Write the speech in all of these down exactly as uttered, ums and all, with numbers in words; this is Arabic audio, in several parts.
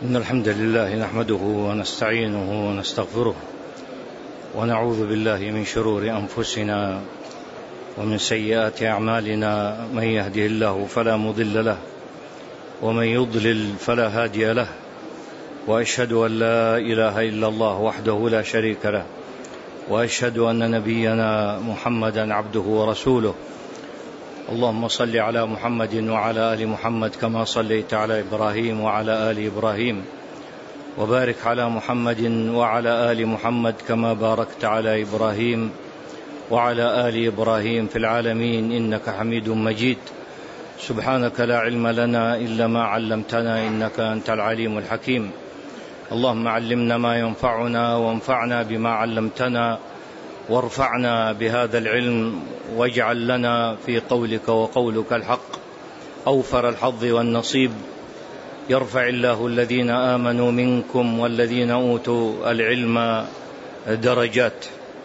إن الحمد لله نحمده ونستعينه ونستغفره ونعوذ بالله من شرور أنفسنا ومن سيئات أعمالنا. من يهده الله فلا مضل له ومن يضلل فلا هادي له، وأشهد أن لا إله إلا الله وحده لا شريك له، وأشهد أن نبينا محمدا عبده ورسوله. اللهم صل على محمد وعلى آل محمد كما صليت على إبراهيم وعلى آل إبراهيم، وبارك على محمد وعلى آل محمد كما باركت على إبراهيم وعلى آل إبراهيم في العالمين إنك حميد مجيد. سبحانك لا علم لنا إلا ما علمتنا إنك أنت العليم الحكيم. اللهم علمنا ما ينفعنا وانفعنا بما علمتنا، وارفعنا بهذا العلم، واجعل لنا في قولك وقولك الحق أوفر الحظ والنصيب. يرفع الله الذين آمنوا منكم والذين أوتوا العلم درجات.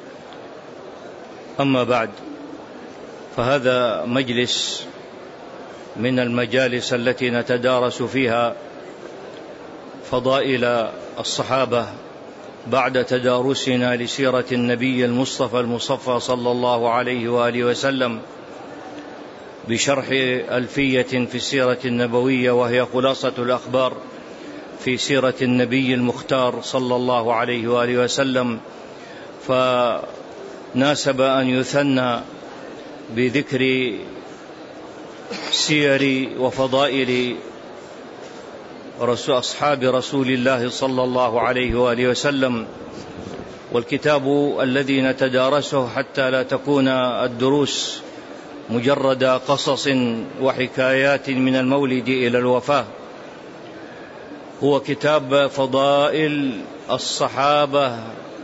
أما بعد، فهذا مجلس من المجالس التي نتدارس فيها فضائل الصحابة بعد تدارسنا لسيرة النبي المصطفى المصفى صلى الله عليه وآله وسلم بشرح ألفية في السيرة النبوية، وهي خلاصة الأخبار في سيرة النبي المختار صلى الله عليه وآله وسلم. فناسب أن يثنى بذكر سير وفضائل رسول أصحاب رسول الله صلى الله عليه وآله وسلم. والكتاب الذي نتدارسه حتى لا تكون الدروس مجرد قصص وحكايات من المولد إلى الوفاة هو كتاب فضائل الصحابة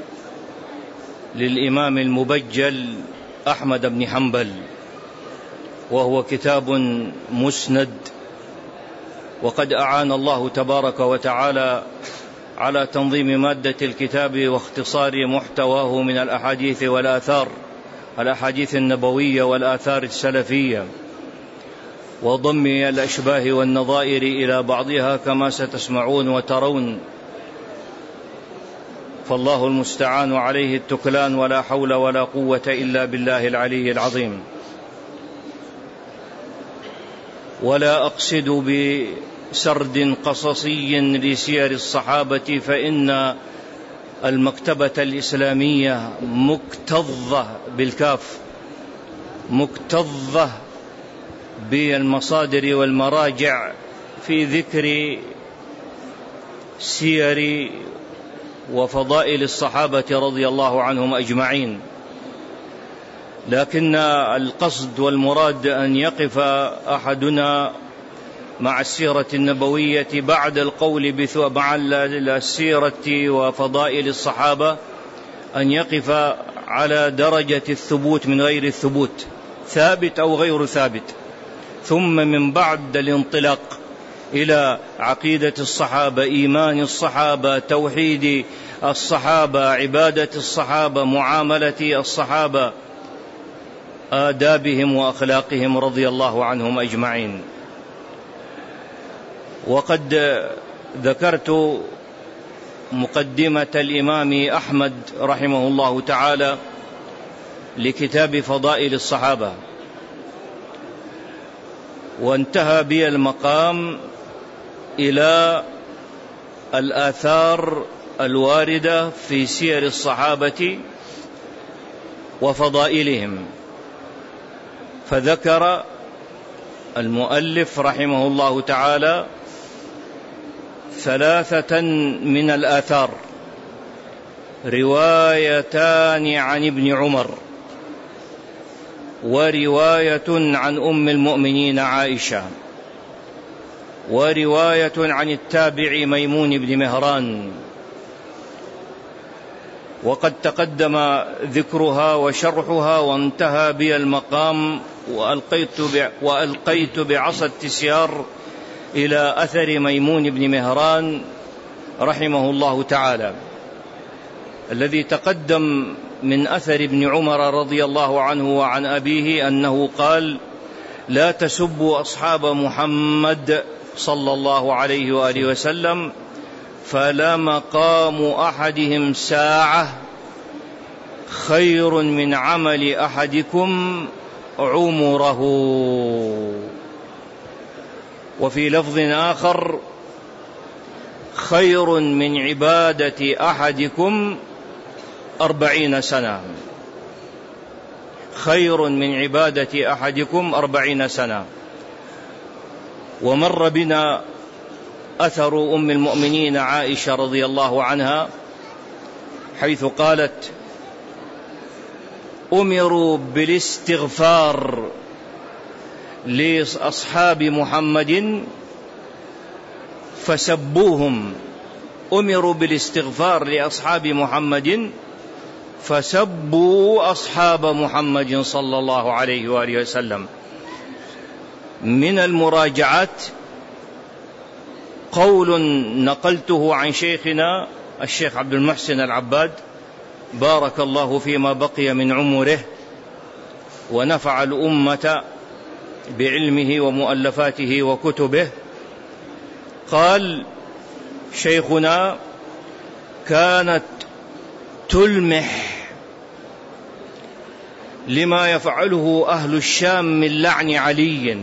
للإمام المبجل أحمد بن حنبل، وهو كتاب مسند، وقد أعان الله تبارك وتعالى على تنظيم مادة الكتاب واختصار محتواه من الأحاديث والآثار، الأحاديث النبوية والآثار السلفية، وضم الأشباه والنظائر إلى بعضها كما ستسمعون وترون. فالله المستعان عليه التكلان، ولا حول ولا قوة إلا بالله العلي العظيم. ولا أقصد بسرد قصصي لسير الصحابة، فإن المكتبة الإسلامية مكتظة بالكاف، مكتظة بالمصادر والمراجع في ذكر سير وفضائل الصحابة رضي الله عنهم أجمعين. لكن القصد والمراد أن يقف أحدنا مع السيرة النبوية بعد القول مع السيرة وفضائل الصحابة، أن يقف على درجة الثبوت من غير الثبوت، ثابت أو غير ثابت، ثم من بعد الانطلاق إلى عقيدة الصحابة، إيمان الصحابة، توحيد الصحابة، عبادة الصحابة، معاملة الصحابة، آدابهم وأخلاقهم رضي الله عنهم أجمعين. وقد ذكرت مقدمة الإمام أحمد رحمه الله تعالى لكتاب فضائل الصحابة، وانتهى بي المقام إلى الآثار الواردة في سير الصحابة وفضائلهم. فذكر المؤلف رحمه الله تعالى ثلاثة من الآثار، روايتان عن ابن عمر، ورواية عن أم المؤمنين عائشة، ورواية عن التابع ميمون بن مهران. وقد تقدم ذكرها وشرحها، وانتهى بي المقام وألقيت, وألقيت بعصا التسيار إلى أثر ميمون بن مهران رحمه الله تعالى، الذي تقدم من أثر ابن عمر رضي الله عنه وعن أبيه أنه قال: لا تسبوا أصحاب محمد صلى الله عليه وآله وسلم فلمقام أحدهم ساعة خير من عمل أحدكم عمره. وفي لفظ آخر: خير من عبادة أحدكم أربعين سنة. خير من عبادة أحدكم أربعين سنة. ومر بنا أثر أم المؤمنين عائشة رضي الله عنها، حيث قالت: أمروا بالاستغفار لأصحاب محمد فسبوهم. أمروا بالاستغفار لأصحاب محمد فسبوا أصحاب محمد صلى الله عليه وآله وسلم. من المراجعات قول نقلته عن شيخنا الشيخ عبد المحسن العباد، بارك الله فيما بقي من عمره ونفع الأمة بعلمه ومؤلفاته وكتبه. قال شيخنا: كانت تلمح لما يفعله أهل الشام من لعن علي،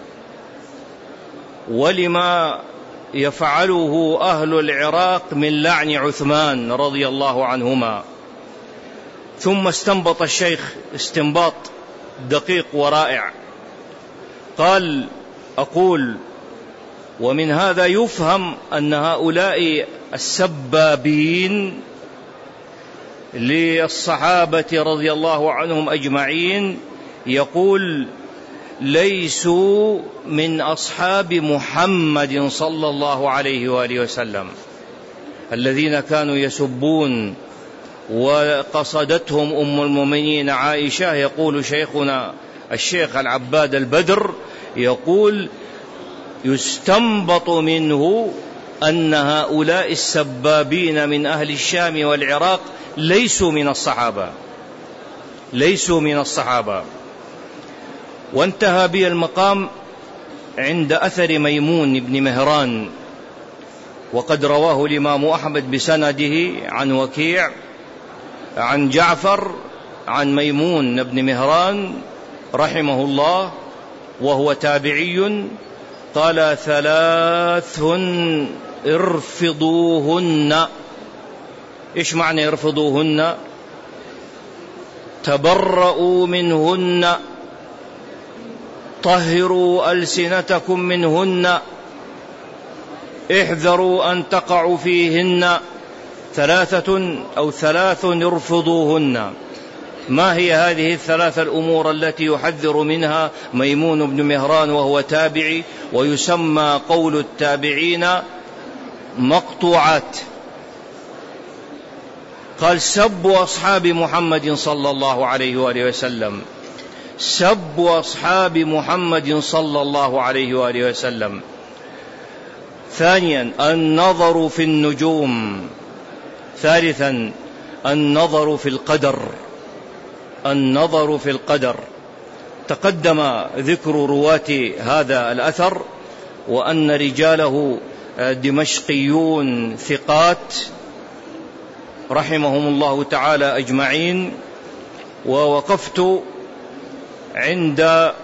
ولما يفعله أهل العراق من لعن عثمان رضي الله عنهما. ثم استنبط الشيخ استنباط دقيق ورائع، قال: أقول: ومن هذا يفهم أن هؤلاء السبابين للصحابة رضي الله عنهم أجمعين يقول ليسوا من أصحاب محمد صلى الله عليه وآله وسلم، الذين كانوا يسبون وقصدتهم أم المؤمنين عائشة. يقول شيخنا الشيخ العباد البدر، يقول: يستنبط منه أن هؤلاء السبابين من أهل الشام والعراق ليسوا من الصحابة، ليسوا من الصحابة. وانتهى بي المقام عند أثر ميمون بن مهران، وقد رواه الإمام أحمد بسنده عن وكيع عن جعفر عن ميمون بن مهران رحمه الله، وهو تابعي، قال: ثلاث ارفضوهن. إيش معنى ارفضوهن؟ تبرؤوا منهن، طهروا ألسنتكم منهن، احذروا أن تقعوا فيهن. ثلاثة أو ثلاث ارفضوهن. ما هي هذه الثلاث الأمور التي يحذر منها ميمون بن مهران وهو تابعي، ويسمى قول التابعين مقطوعات؟ قال: سبوا أصحاب محمد صلى الله عليه وآله وسلم، سبوا أصحاب محمد صلى الله عليه وآله وسلم. ثانيا: النظر في النجوم. ثالثا: النظر في القدر. النظر في القدر. تقدم ذكر رواة هذا الأثر، وأن رجاله دمشقيون ثقات رحمهم الله تعالى أجمعين. ووقفت عند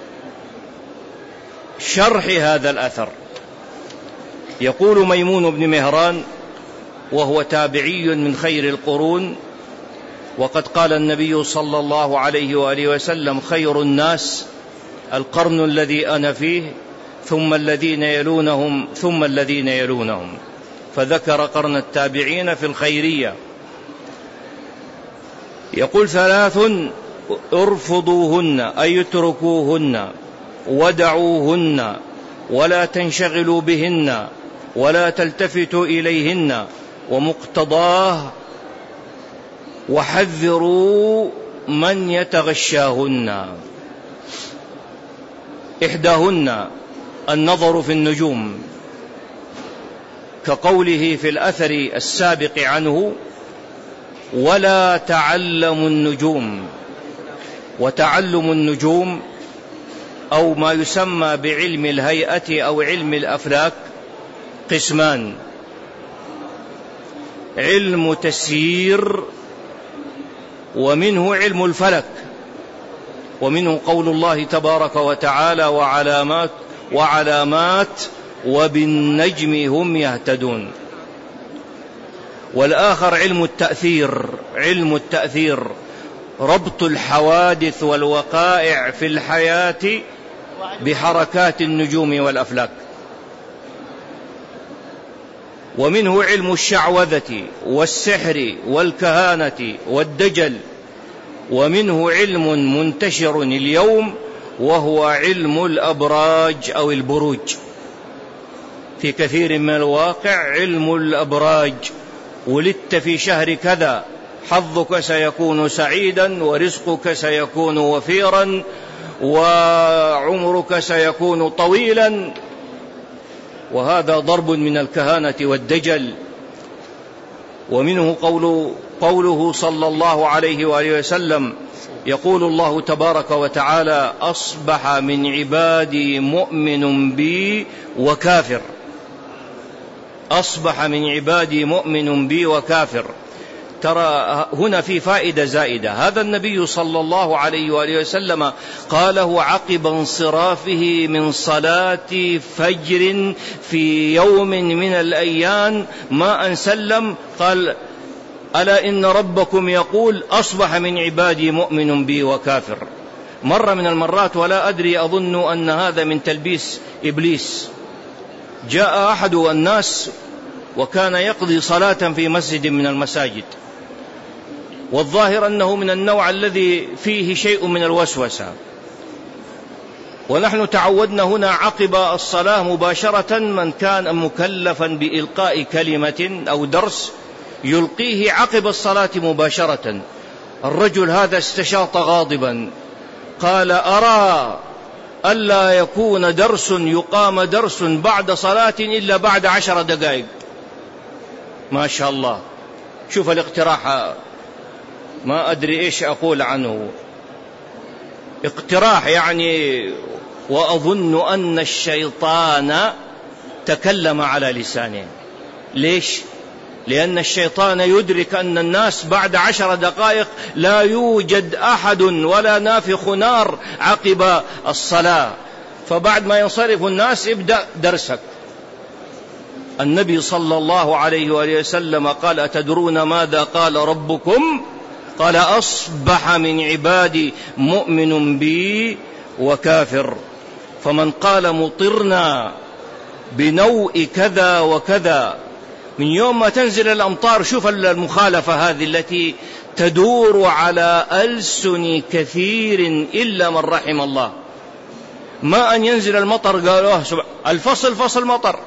شرح هذا الأثر. يقول ميمون بن مهران وهو تابعي من خير القرون، وقد قال النبي صلى الله عليه وآله وسلم: خير الناس القرن الذي أنا فيه، ثم الذين يلونهم، ثم الذين يلونهم. فذكر قرن التابعين في الخيرية. يقول: ثلاث ارفضوهن، أي اتركوهن ودعوهن، ولا تنشغلوا بهن ولا تلتفتوا إليهن، ومقتضاه وحذروا من يتغشاهن. إحداهن النظر في النجوم، كقوله في الأثر السابق عنه: ولا تعلموا النجوم. وتعلم النجوم أو ما يسمى بعلم الهيئة أو علم الأفلاك قسمان: علم تسيير، ومنه علم الفلك، ومنه قول الله تبارك وتعالى وعلامات وعلامات وبالنجم هم يهتدون. والآخر علم التأثير، علم التأثير ربط الحوادث والوقائع في الحياة بحركات النجوم والأفلاك. ومنه علم الشعوذة والسحر والكهانة والدجل. ومنه علم منتشر اليوم وهو علم الأبراج أو البروج. في كثير من الواقع علم الأبراج، ولدت في شهر كذا حظك سيكون سعيدا، ورزقك سيكون وفيرا، وعمرك سيكون طويلا، وهذا ضرب من الكهانة والدجل. ومنه قول قوله صلى الله عليه وآله وسلم، يقول الله تبارك وتعالى: أصبح من عبادي مؤمن بي وكافر. أصبح من عبادي مؤمن بي وكافر. ترى هنا في فائدة زائدة. هذا النبي صلى الله عليه وآله وسلم قاله عقب انصرافه من صلاة فجر في يوم من الأيام، ما أن سلم قال: ألا إن ربكم يقول أصبح من عبادي مؤمن بي وكافر. مرة من المرات، ولا أدري، أظن أن هذا من تلبيس إبليس، جاء أحد الناس وكان يقضي صلاة في مسجد من المساجد، والظاهر أنه من النوع الذي فيه شيء من الوسوسة، ونحن تعودنا هنا عقب الصلاة مباشرة من كان مكلفا بإلقاء كلمة أو درس يلقيه عقب الصلاة مباشرة. الرجل هذا استشاط غاضبا، قال: أرى ألا يكون درس يقام درس بعد صلاة إلا بعد عشر دقائق. ما شاء الله، شوف الاقتراح، ما أدري إيش أقول عنه، اقتراح يعني. وأظن أن الشيطان تكلم على لسانه. ليش؟ لأن الشيطان يدرك أن الناس بعد عشر دقائق لا يوجد أحد ولا نافخ نار عقب الصلاة، فبعد ما ينصرف الناس ابدأ درسك. النبي صلى الله عليه وآله وسلم قال: أتدرون ماذا قال ربكم؟ قال: أصبح من عبادي مؤمن بي وكافر. فمن قال مطرنا بنوء كذا وكذا من يوم ما تنزل الأمطار، شوف المخالفة هذه التي تدور على ألسن كثير إلا من رحم الله. ما أن ينزل المطر قالوا الفصل فصل مطر،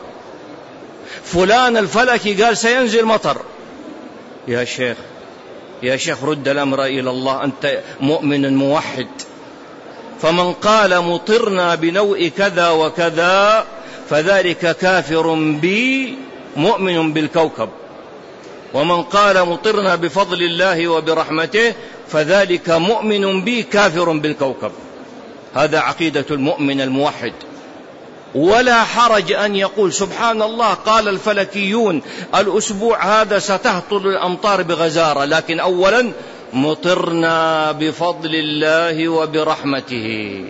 فلان الفلكي قال سينزل مطر. يا شيخ يا شيخ رد الأمر إلى الله، أنت مؤمن موحد. فمن قال مطرنا بنوء كذا وكذا فذلك كافر بي مؤمن بالكوكب، ومن قال مطرنا بفضل الله وبرحمته فذلك مؤمن بي كافر بالكوكب. هذا عقيدة المؤمن الموحد. ولا حرج أن يقول سبحان الله قال الفلكيون الأسبوع هذا ستهطل الأمطار بغزارة، لكن أولا مطرنا بفضل الله وبرحمته،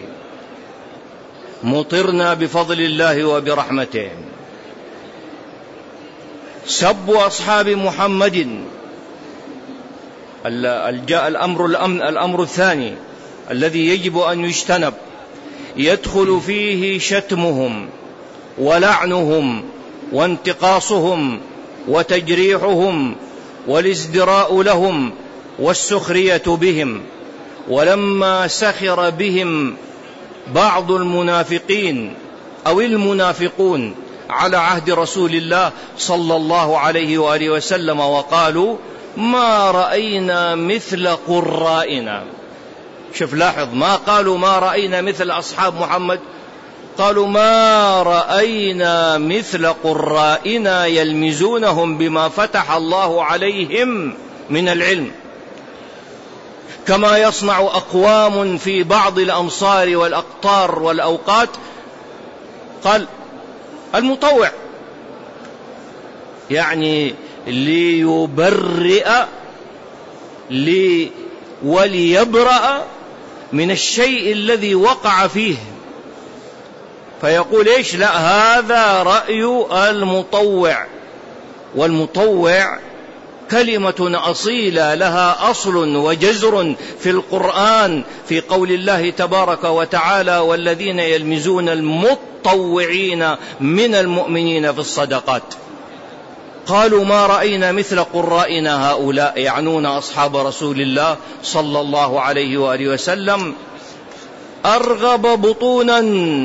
مطرنا بفضل الله وبرحمته. سب أصحاب محمد الأمر, الأمر الثاني الذي يجب أن يجتنب، يدخل فيه شتمهم ولعنهم وانتقاصهم وتجريحهم والازدراء لهم والسخرية بهم. ولما سخر بهم بعض المنافقين أو المنافقون على عهد رسول الله صلى الله عليه وآله وسلم وقالوا ما رأينا مثل قرائنا. شوف لاحظ، ما قالوا ما رأينا مثل أصحاب محمد، قالوا ما رأينا مثل قرائنا يلمزونهم بما فتح الله عليهم من العلم، كما يصنع أقوام في بعض الأمصار والأقطار والأوقات. قال المطوع، يعني ليبرئ لي وليبرأ من الشيء الذي وقع فيه، فيقول إيش؟ لا، هذا رأي المطوع، والمطوع كلمة أصيلة لها أصل وجذر في القرآن في قول الله تبارك وتعالى: والذين يلمزون المطوعين من المؤمنين في الصدقات. قالوا: ما رأينا مثل قرائنا هؤلاء، يعنون أصحاب رسول الله صلى الله عليه وآله وسلم، أرغب بطونا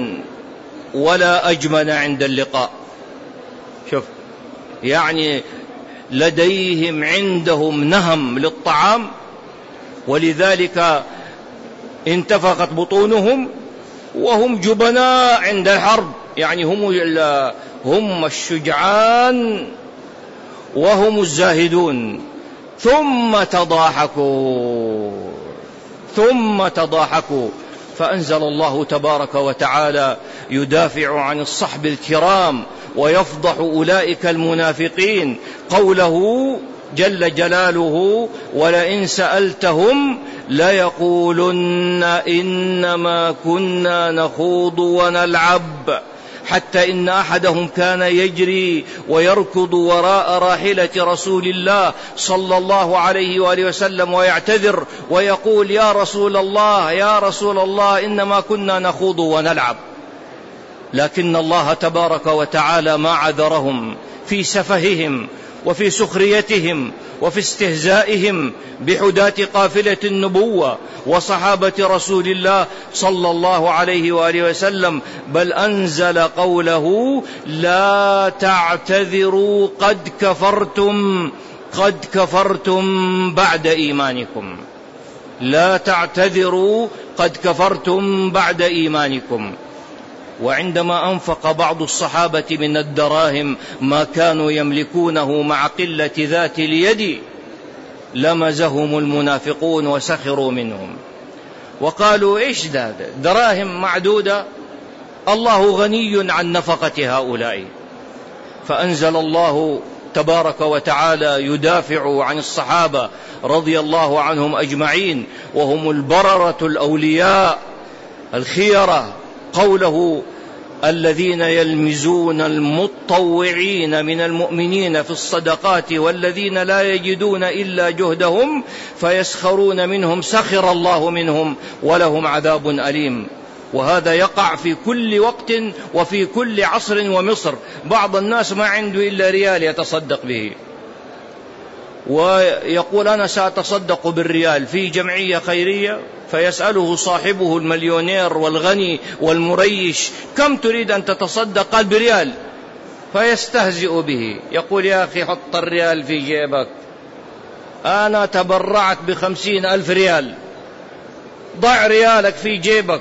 ولا أجمل عند اللقاء. شوف، يعني لديهم عندهم نهم للطعام، ولذلك انتفخت بطونهم، وهم جبناء عند الحرب، يعني هم هم الشجعان وهم الزاهدون. ثم تضاحكوا ثم تضاحكوا فأنزل الله تبارك وتعالى يدافع عن الصحب الكرام ويفضح أولئك المنافقين، قوله جل جلاله: ولئن سألتهم ليقولن إنما كنا نخوض ونلعب، حتى إن أحدهم كان يجري ويركض وراء راحلة رسول الله صلى الله عليه وآله وسلم ويعتذر ويقول: يا رسول الله يا رسول الله إنما كنا نخوض ونلعب. لكن الله تبارك وتعالى ما عذرهم في سفههم وفي سخريتهم وفي استهزائهم بحداة قافلة النبوة وصحابة رسول الله صلى الله عليه وآله وسلم، بل أنزل قوله: لا تعتذروا قد كفرتم قد كفرتم بعد إيمانكم. لا تعتذروا قد كفرتم بعد إيمانكم. وعندما أنفق بعض الصحابة من الدراهم ما كانوا يملكونه مع قلة ذات اليد، لمزهم المنافقون وسخروا منهم وقالوا: إيش ده دراهم معدودة، الله غني عن نفقة هؤلاء. فأنزل الله تبارك وتعالى يدافع عن الصحابة رضي الله عنهم أجمعين، وهم البررة الأولياء الخيرة، قوله: الذين يلمزون المطوعين من المؤمنين في الصدقات والذين لا يجدون إلا جهدهم فيسخرون منهم سخر الله منهم ولهم عذاب أليم. وهذا يقع في كل وقت وفي كل عصر ومصر. بعض الناس ما عنده إلا ريال يتصدق به، ويقول: أنا سأتصدق بالريال في جمعية خيرية، فيسأله صاحبه المليونير والغني والمريش: كم تريد أن تتصدق؟ قال: بريال. فيستهزئ به، يقول: يا أخي حط الريال في جيبك، أنا تبرعت بخمسين ألف ريال، ضع ريالك في جيبك.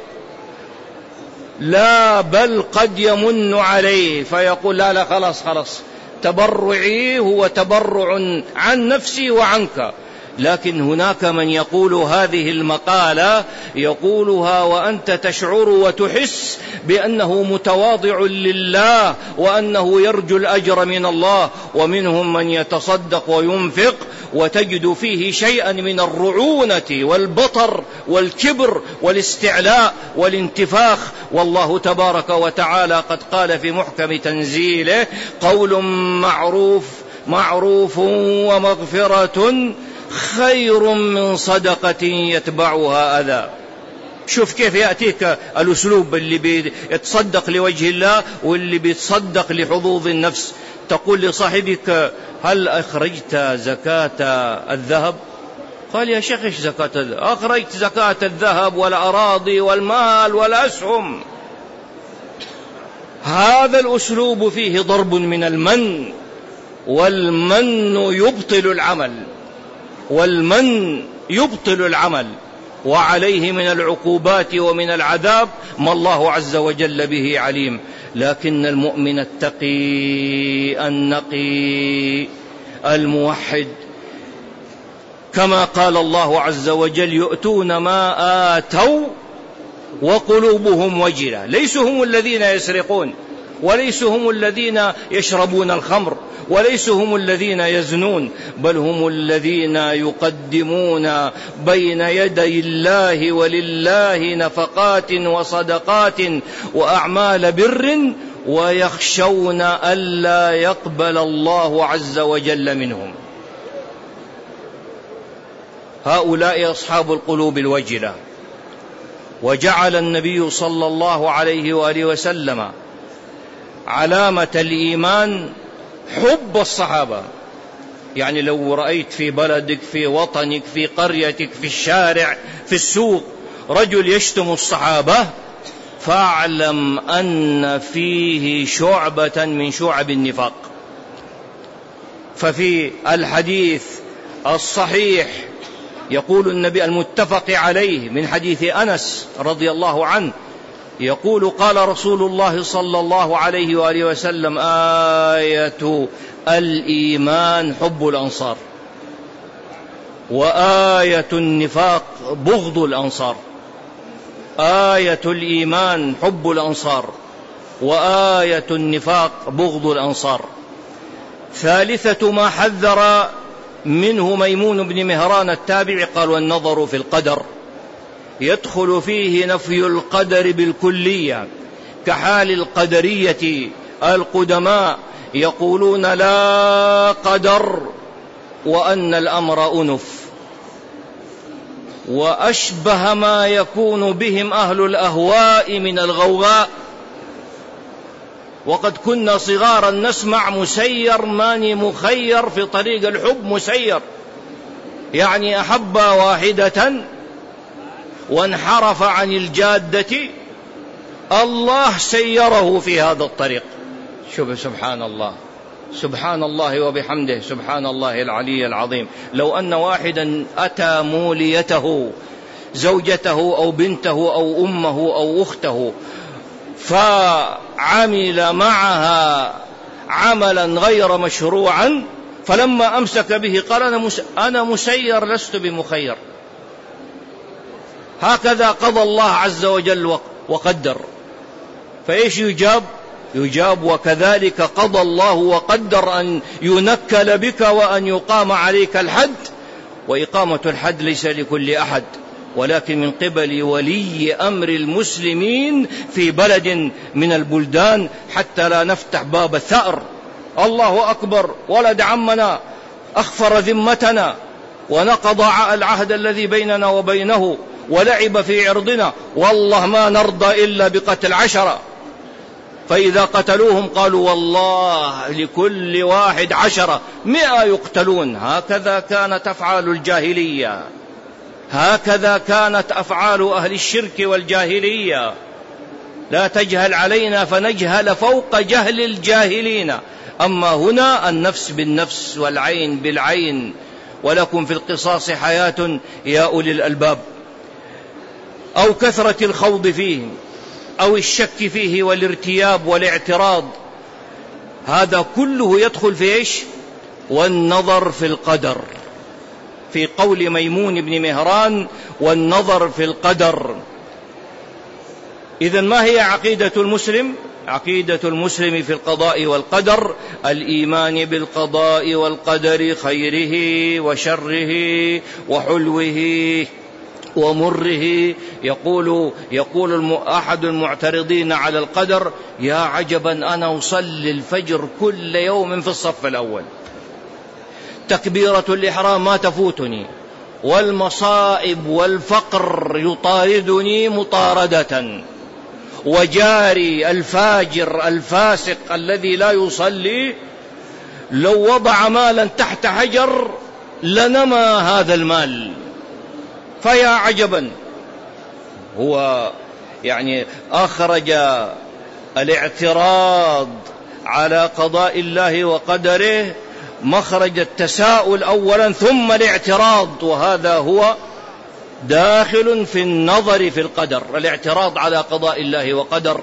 لا، بل قد يمن عليه، فيقول: لا لا خلاص خلاص، تبرعي هو تبرع عن نفسي وعنك. لكن هناك من يقول هذه المقالة يقولها وأنت تشعر وتحس بأنه متواضع لله وأنه يرجو الأجر من الله، ومنهم من يتصدق وينفق وتجد فيه شيئا من الرعونة والبطر والكبر والاستعلاء والانتفاخ. والله تبارك وتعالى قد قال في محكم تنزيله: قول معروف معروف ومغفرة خير من صدقة يتبعها أذى. شوف كيف يأتيك الأسلوب اللي بيتصدق لوجه الله واللي بيتصدق لحظوظ النفس. تقول لصاحبك: هل أخرجت زكاة الذهب؟ قال: يا شيخ إيش زكاة الذهب؟ أخرجت زكاة الذهب والأراضي والمال والأسهم. هذا الأسلوب فيه ضرب من المن، والمن يبطل العمل والمن يبطل العمل وعليه من العقوبات ومن العذاب ما الله عز وجل به عليم. لكن المؤمن التقي النقي الموحد، كما قال الله عز وجل: يؤتون ما آتوا وقلوبهم وجلة. ليسوا هم الذين يسرقون، وليسوا هم الذين يشربون الخمر، وليسوا هم الذين يزنون، بل هم الذين يقدمون بين يدي الله ولله نفقات وصدقات وأعمال بر، ويخشون ألا يقبل الله عز وجل منهم. هؤلاء أصحاب القلوب الوجلة. وجعل النبي صلى الله عليه وآله وسلم علامة الإيمان حب الصحابة. يعني لو رأيت في بلدك، في وطنك، في قريتك، في الشارع، في السوق رجل يشتم الصحابة، فاعلم أن فيه شعبة من شعب النفاق. ففي الحديث الصحيح يقول النبي المتفق عليه من حديث أنس رضي الله عنه، يقول قال رسول الله صلى الله عليه وآله وسلم: آية الإيمان حب الأنصار، وآية النفاق بغض الأنصار. آية الإيمان حب الأنصار، وآية النفاق بغض الأنصار. ثالثة ما حذر منه ميمون بن مهران التابعي قال: والنظر في القدر يدخل فيه نفي القدر بالكلية، كحال القدرية القدماء يقولون لا قدر وأن الأمر أنف. وأشبه ما يكون بهم أهل الأهواء من الغوغاء. وقد كنا صغارا نسمع مسير ماني مخير في طريق الحب، مسير يعني أحب واحدة وانحرف عن الجادة، الله سيره في هذا الطريق. شوف سبحان الله، سبحان الله وبحمده، سبحان الله العلي العظيم. لو أن واحدا أتى موليته زوجته أو بنته أو أمه أو أخته فعمل معها عملا غير مشروعا، فلما أمسك به قال: أنا مسير لست بمخير. هكذا قضى الله عز وجل وقدر. فإيش يجاب؟ يجاب: وكذلك قضى الله وقدر أن ينكل بك وأن يقام عليك الحد. وإقامة الحد ليس لكل أحد، ولكن من قبل ولي أمر المسلمين في بلد من البلدان، حتى لا نفتح باب الثأر. الله أكبر، ولد عمنا أخفر ذمتنا ونقض العهد الذي بيننا وبينه ولعب في عرضنا، والله ما نرضى إلا بقتل عشرة. فإذا قتلوهم قالوا: والله لكل واحد عشرة، مئة يقتلون. هكذا كانت أفعال الجاهلية، هكذا كانت أفعال أهل الشرك والجاهلية. لا تجهل علينا فنجهل فوق جهل الجاهلين. أما هنا النفس بالنفس والعين بالعين، ولكم في القصاص حياة يا أولي الألباب. أو كثرة الخوض فيه، أو الشك فيه والارتياب والاعتراض، هذا كله يدخل في إيش؟ والنظر في القدر. في قول ميمون بن مهران: والنظر في القدر. إذن ما هي عقيدة المسلم؟ عقيدة المسلم في القضاء والقدر: الإيمان بالقضاء والقدر، خيره وشره وحلوه ومره. يقول, يقول أحد المعترضين على القدر: يا عجبا، أنا أصلي الفجر كل يوم في الصف الأول، تكبيرة الإحرام ما تفوتني، والمصائب والفقر يطاردني مطاردة، وجاري الفاجر الفاسق الذي لا يصلي لو وضع مالا تحت حجر لنمى هذا المال. فيا عجبا، هو يعني أخرج الاعتراض على قضاء الله وقدره مخرج التساؤل أولا ثم الاعتراض، وهذا هو داخل في النظر في القدر، الاعتراض على قضاء الله وقدر.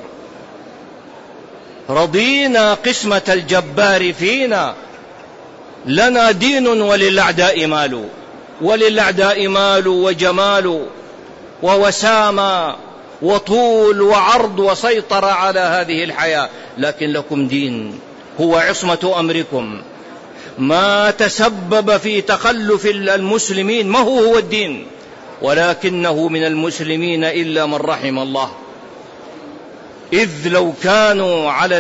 رضينا قسمة الجبار فينا، لنا دين وللأعداء مال، وللأعداء مال وجمال ووسامة وطول وعرض وسيطرة على هذه الحياة، لكن لكم دين هو عصمة أمركم. ما تسبب في تخلف المسلمين ما هو هو الدين، ولكنه من المسلمين إلا من رحم الله، إذ لو كانوا على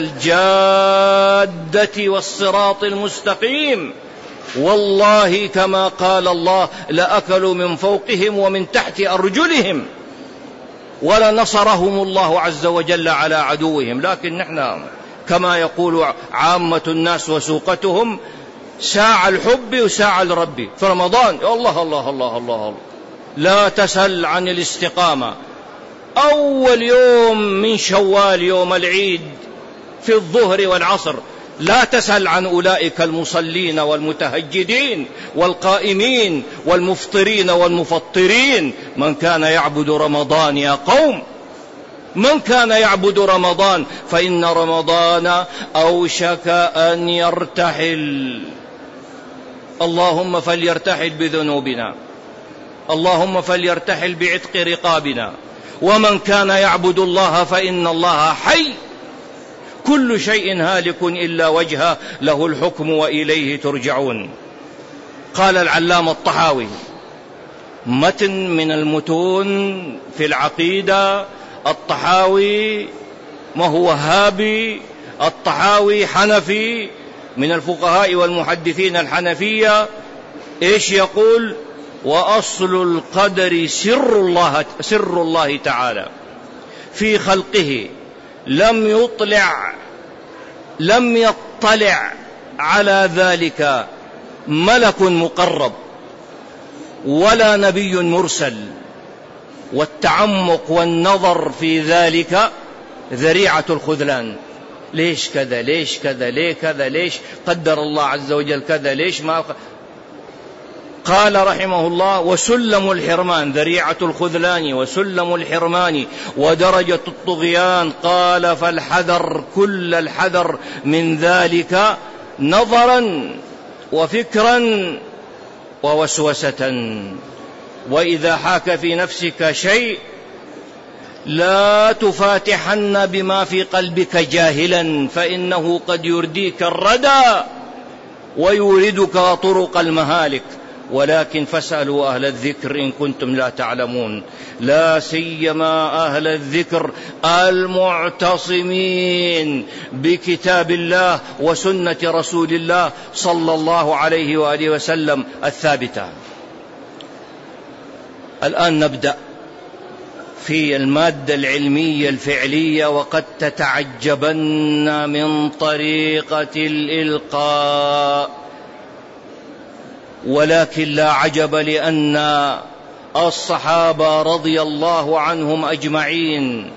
الجادة والصراط المستقيم والله كما قال الله لأكلوا من فوقهم ومن تحت أرجلهم ولنصرهم الله عز وجل على عدوهم. لكن نحن كما يقول عامة الناس وسوقتهم ساعة الحب وساعة الرب. في رمضان الله الله الله الله الله، لا تسل عن الاستقامة. أول يوم من شوال يوم العيد في الظهر والعصر لا تسل عن أولئك المصلين والمتهجدين والقائمين والمفطرين والمفطرين. من كان يعبد رمضان يا قوم، من كان يعبد رمضان فإن رمضان أوشك أن يرتحل. اللهم فليرتحل بذنوبنا، اللهم فليرتحل بعتق رقابنا. ومن كان يعبد الله فإن الله حي، كل شيء هالك إلا وجهه، له الحكم وإليه ترجعون. قال العلامة الطحاوي: متن من المتون في العقيدة، الطحاوي ما هو وهابي، الطحاوي حنفي من الفقهاء والمحدثين الحنفية. إيش يقول؟ وأصل القدر سر الله, سر الله تعالى في خلقه، لم يطلع لم يطلع على ذلك ملك مقرب ولا نبي مرسل، والتعمق والنظر في ذلك ذريعة الخذلان. ليش كذا، ليش كذا، ليه كذا، ليش قدر الله عز وجل كذا، ليش ما. قال رحمه الله: وسلم الحرمان ذريعة الخذلان، وسلم الحرمان ودرجة الطغيان. قال: فالحذر كل الحذر من ذلك نظرا وفكرا ووسوسة. وإذا حاك في نفسك شيء لا تفاتحن بما في قلبك جاهلا، فإنه قد يرديك الردى ويوردك طرق المهالك. ولكن فاسألوا أهل الذكر إن كنتم لا تعلمون، لا سيما أهل الذكر المعتصمين بكتاب الله وسنة رسول الله صلى الله عليه وآله وسلم الثابتة. الآن نبدأ في المادة العلمية الفعلية، وقد تتعجبن من طريقة الإلقاء، ولكن لا عجب، لأن الصحابة رضي الله عنهم أجمعين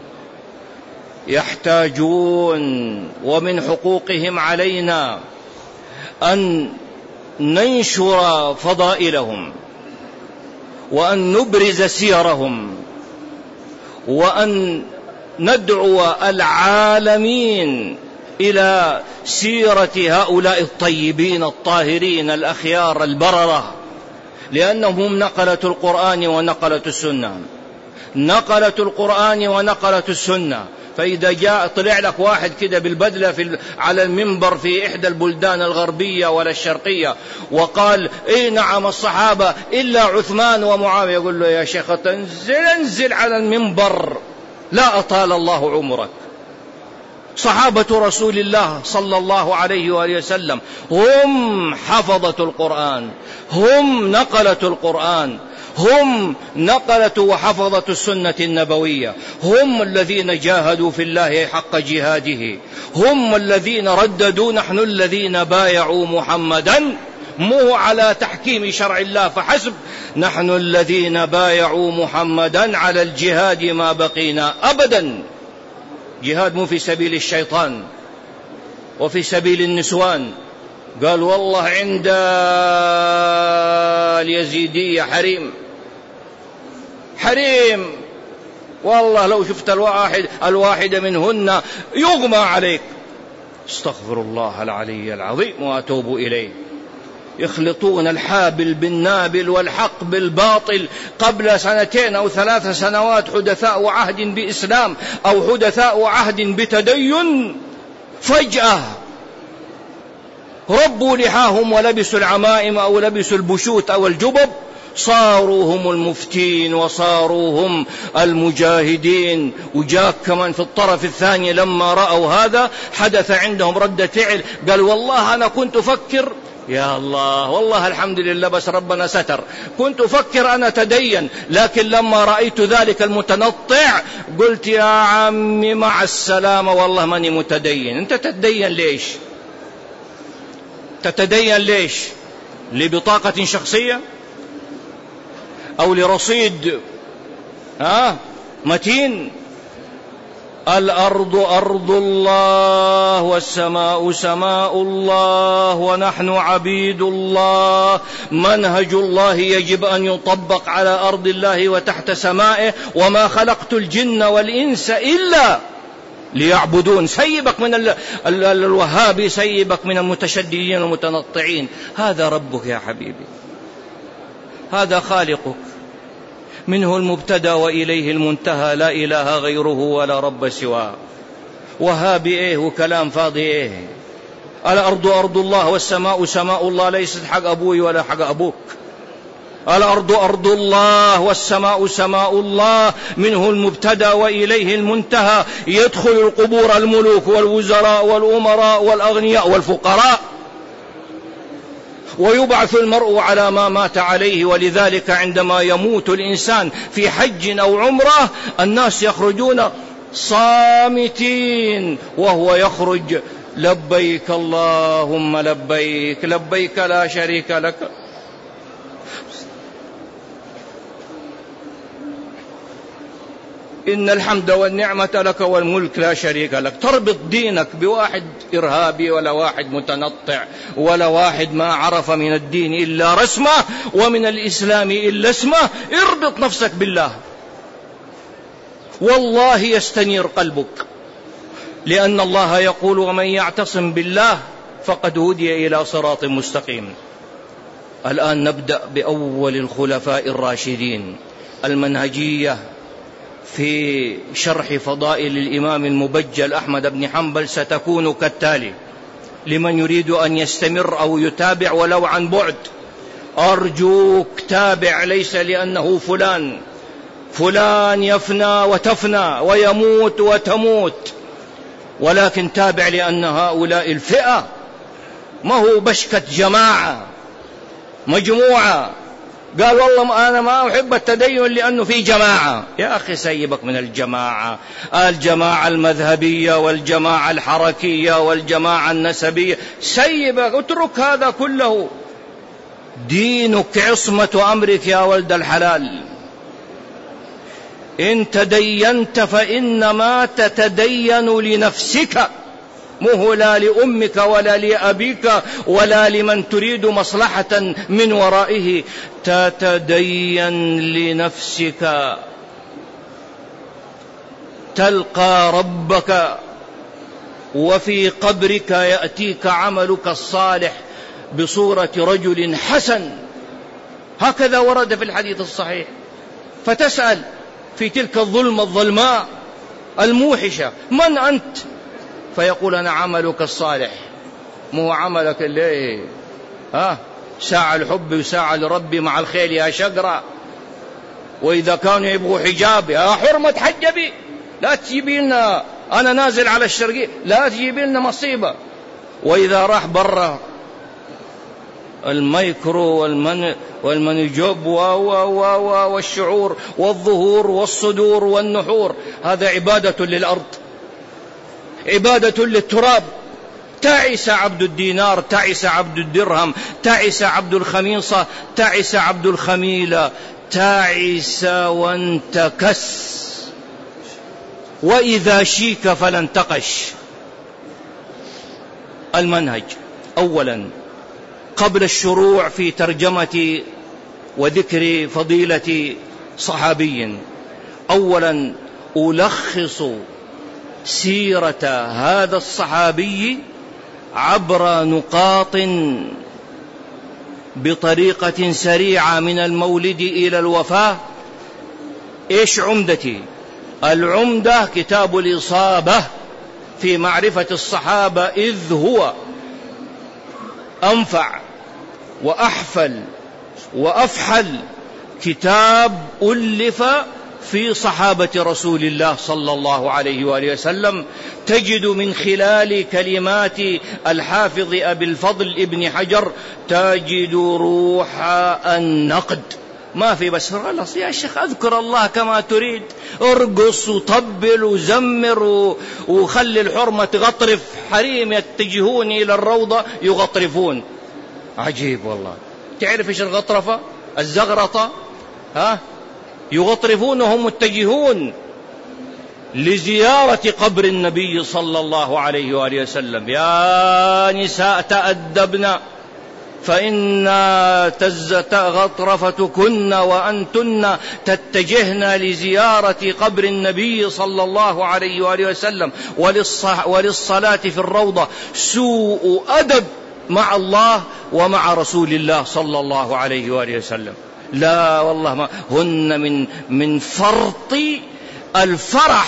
يحتاجون، ومن حقوقهم علينا أن ننشر فضائلهم، وأن نبرز سيرهم، وأن ندعو العالمين إلى سيرة هؤلاء الطيبين الطاهرين الأخيار البررة، لأنهم نقلة القرآن ونقلة السنة، نقلة القرآن ونقلة السنة. فإذا جاء طلع لك واحد كده بالبدلة في على المنبر في إحدى البلدان الغربية ولا الشرقية وقال: إيه نعم الصحابة إلا عثمان ومعاوية، يقول له: يا شيخ تنزل انزل على المنبر، لا أطال الله عمرك. صحابة رسول الله صلى الله عليه وآله وسلم هم حفظة القرآن، هم نقلة القرآن، هم نقلة وحفظة السنة النبوية، هم الذين جاهدوا في الله حق جهاده، هم الذين رددوا: نحن الذين بايعوا محمدا، مو على تحكيم شرع الله فحسب، نحن الذين بايعوا محمدا على الجهاد ما بقينا أبدا. جهاد مو في سبيل الشيطان وفي سبيل النسوان. قال: والله عند اليزيدية حريم حريم، والله لو شفت الواحد الواحدة منهن يغمى عليك. استغفر الله العلي العظيم وأتوب إليه. يخلطون الحابل بالنابل والحق بالباطل. قبل سنتين أو ثلاث سنوات حدثاء عهد بإسلام أو حدثاء عهد بتدين، فجأة ربوا لحاهم ولبسوا العمائم أو لبسوا البشوت أو الجبب، صاروا هم المفتين وصاروا هم المجاهدين. وجاء كمان في الطرف الثاني لما رأوا هذا حدث عندهم ردة فعل، قال والله أنا كنت أفكر، يا الله والله الحمد لله بس ربنا ستر، كنت أفكر أنا تدين، لكن لما رأيت ذلك المتنطع قلت يا عمي مع السلامة والله ماني متدين. أنت تتدين ليش؟ تتدين ليش؟ لبطاقة شخصية أو لرصيد ها متين؟ الأرض أرض الله والسماء سماء الله ونحن عبيد الله. منهج الله يجب أن يطبق على أرض الله وتحت سمائه. وما خلقت الجن والإنس إلا ليعبدون. سيبك من ال ال الوهابي، سيبك من المتشددين المتنطعين. هذا ربك يا حبيبي، هذا خالقك، منه المبتدأ وإليه المنتهى، لا إله غيره ولا رب سواه. وهابي إيه وكلام فاضي إيه؟ الأرض أرض الله والسماء سماء الله، ليست حق أبوي ولا حق أبوك. الأرض أرض الله والسماء سماء الله، منه المبتدأ وإليه المنتهى. يدخل القبور الملوك والوزراء والأمراء والأغنياء والفقراء، ويبعث المرء على ما مات عليه. ولذلك عندما يموت الإنسان في حج أو عمره الناس يخرجون صامتين، وهو يخرج لبيك اللهم لبيك لبيك لا شريك لك. إن الحمد والنعمة لك والملك لا شريك لك. تربط دينك بواحد إرهابي ولا واحد متنطع ولا واحد ما عرف من الدين إلا رسمه ومن الإسلام إلا اسمه. اربط نفسك بالله والله يستنير قلبك، لأن الله يقول ومن يعتصم بالله فقد هدي إلى صراط مستقيم. الآن نبدأ بأول الخلفاء الراشدين. المنهجية في شرح فضائل الإمام المبجل أحمد بن حنبل ستكون كالتالي، لمن يريد أن يستمر أو يتابع ولو عن بعد. أرجوك تابع، ليس لأنه فلان فلان يفنى وتفنى ويموت وتموت، ولكن تابع لأن هؤلاء الفئة ما هو بشكة جماعة مجموعة قال والله أنا ما أحب التدين لأنه في جماعة. يا أخي سيبك من الجماعة، الجماعة المذهبية والجماعة الحركية والجماعة النسبية، سيبك اترك هذا كله. دينك عصمة أمرك يا ولد الحلال. إن تدينت فإنما تتدين لنفسك، مه لا لأمك ولا لأبيك ولا لمن تريد مصلحة من ورائه. تتدين لنفسك تلقى ربك، وفي قبرك يأتيك عملك الصالح بصورة رجل حسن. هكذا ورد في الحديث الصحيح. فتسأل في تلك الظلمة الظلماء الموحشة من أنت؟ فيقول أنا عملك الصالح. مو عملك اللي ها ساعة الحب وساعة لربي مع الخيل يا شقرة. وإذا كانوا يبغوا حجاب يا حرمة حجبي، لا تجيبي لنا أنا نازل على الشرقية، لا تجيبي لنا مصيبة. وإذا راح برا الميكرو والمن والمنجوب والشعور والظهور والصدور والنحور، هذا عبادة للأرض، عبادة للتراب. تعس عبد الدينار، تعس عبد الدرهم، تعس عبد الخميصة، تعس عبد الخميلة، تعس وانتكس. وإذا شيك فلن تقش. المنهج أولا قبل الشروع في ترجمة وذكر فضيلة صحابي، أولا ألخص سيرة هذا الصحابي عبر نقاط بطريقة سريعة من المولد إلى الوفاة. إيش عمدتي؟ العمدة كتاب الإصابة في معرفة الصحابة، إذ هو أنفع وأحفل وأفحل كتاب ألف في صحابة رسول الله صلى الله عليه وآله وسلم. تجد من خلال كلمات الحافظ أبي الفضل ابن حجر تجد روح النقد. ما في بس خلاص يا شيخ أذكر الله كما تريد، ارقص وطبل وزمر وخلي الحرمة تغطرف، حريم يتجهون إلى الروضة يغطرفون. عجيب والله. تعرف إيش الغطرفة؟ الزغرطة، ها؟ يغطرفون وهم متجهون لزيارة قبر النبي صلى الله عليه وآله وسلم. يا نساء تأدبنا فإن غطرفتكن وأنتن تتجهن لزيارة قبر النبي صلى الله عليه وآله وسلم وللصلاة في الروضة. سوء أدب مع الله ومع رسول الله صلى الله عليه وآله وسلم. لا والله ما هن من من فرط الفرح.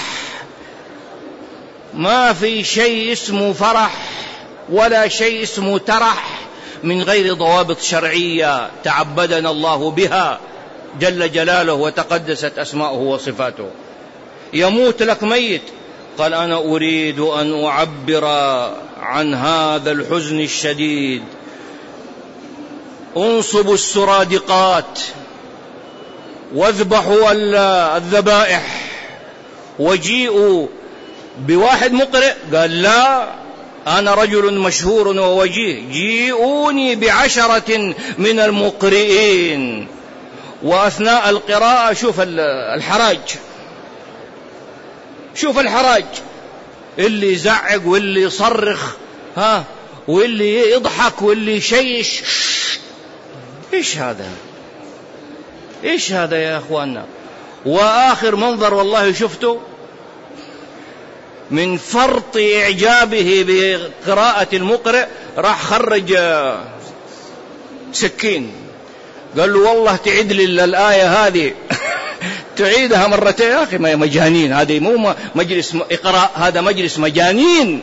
ما في شيء اسمه فرح ولا شيء اسمه ترح من غير ضوابط شرعية تعبدنا الله بها جل جلاله وتقدست أسماؤه وصفاته. يموت لك ميت، قال أنا أريد أن أعبر عن هذا الحزن الشديد. انصبوا السرادقات واذبحوا الذبائح وجيئوا بواحد مقرئ. قال لا، أنا رجل مشهور ووجيه، جيئوني بعشرة من المقرئين. وأثناء القراءة شوف الحراج، شوف الحراج، اللي يزعق واللي يصرخ، ها، واللي يضحك واللي يشيش. إيش هذا؟ إيش هذا يا أخواننا؟ وآخر منظر والله شفته من فرط إعجابه بقراءة المقرئ، راح خرج سكين، قال له والله تعيد لي الآية هذه تعيدها مرتين. يا أخي ما مجانين، هذه مو مجلس إقراء، هذا مجلس مجانين.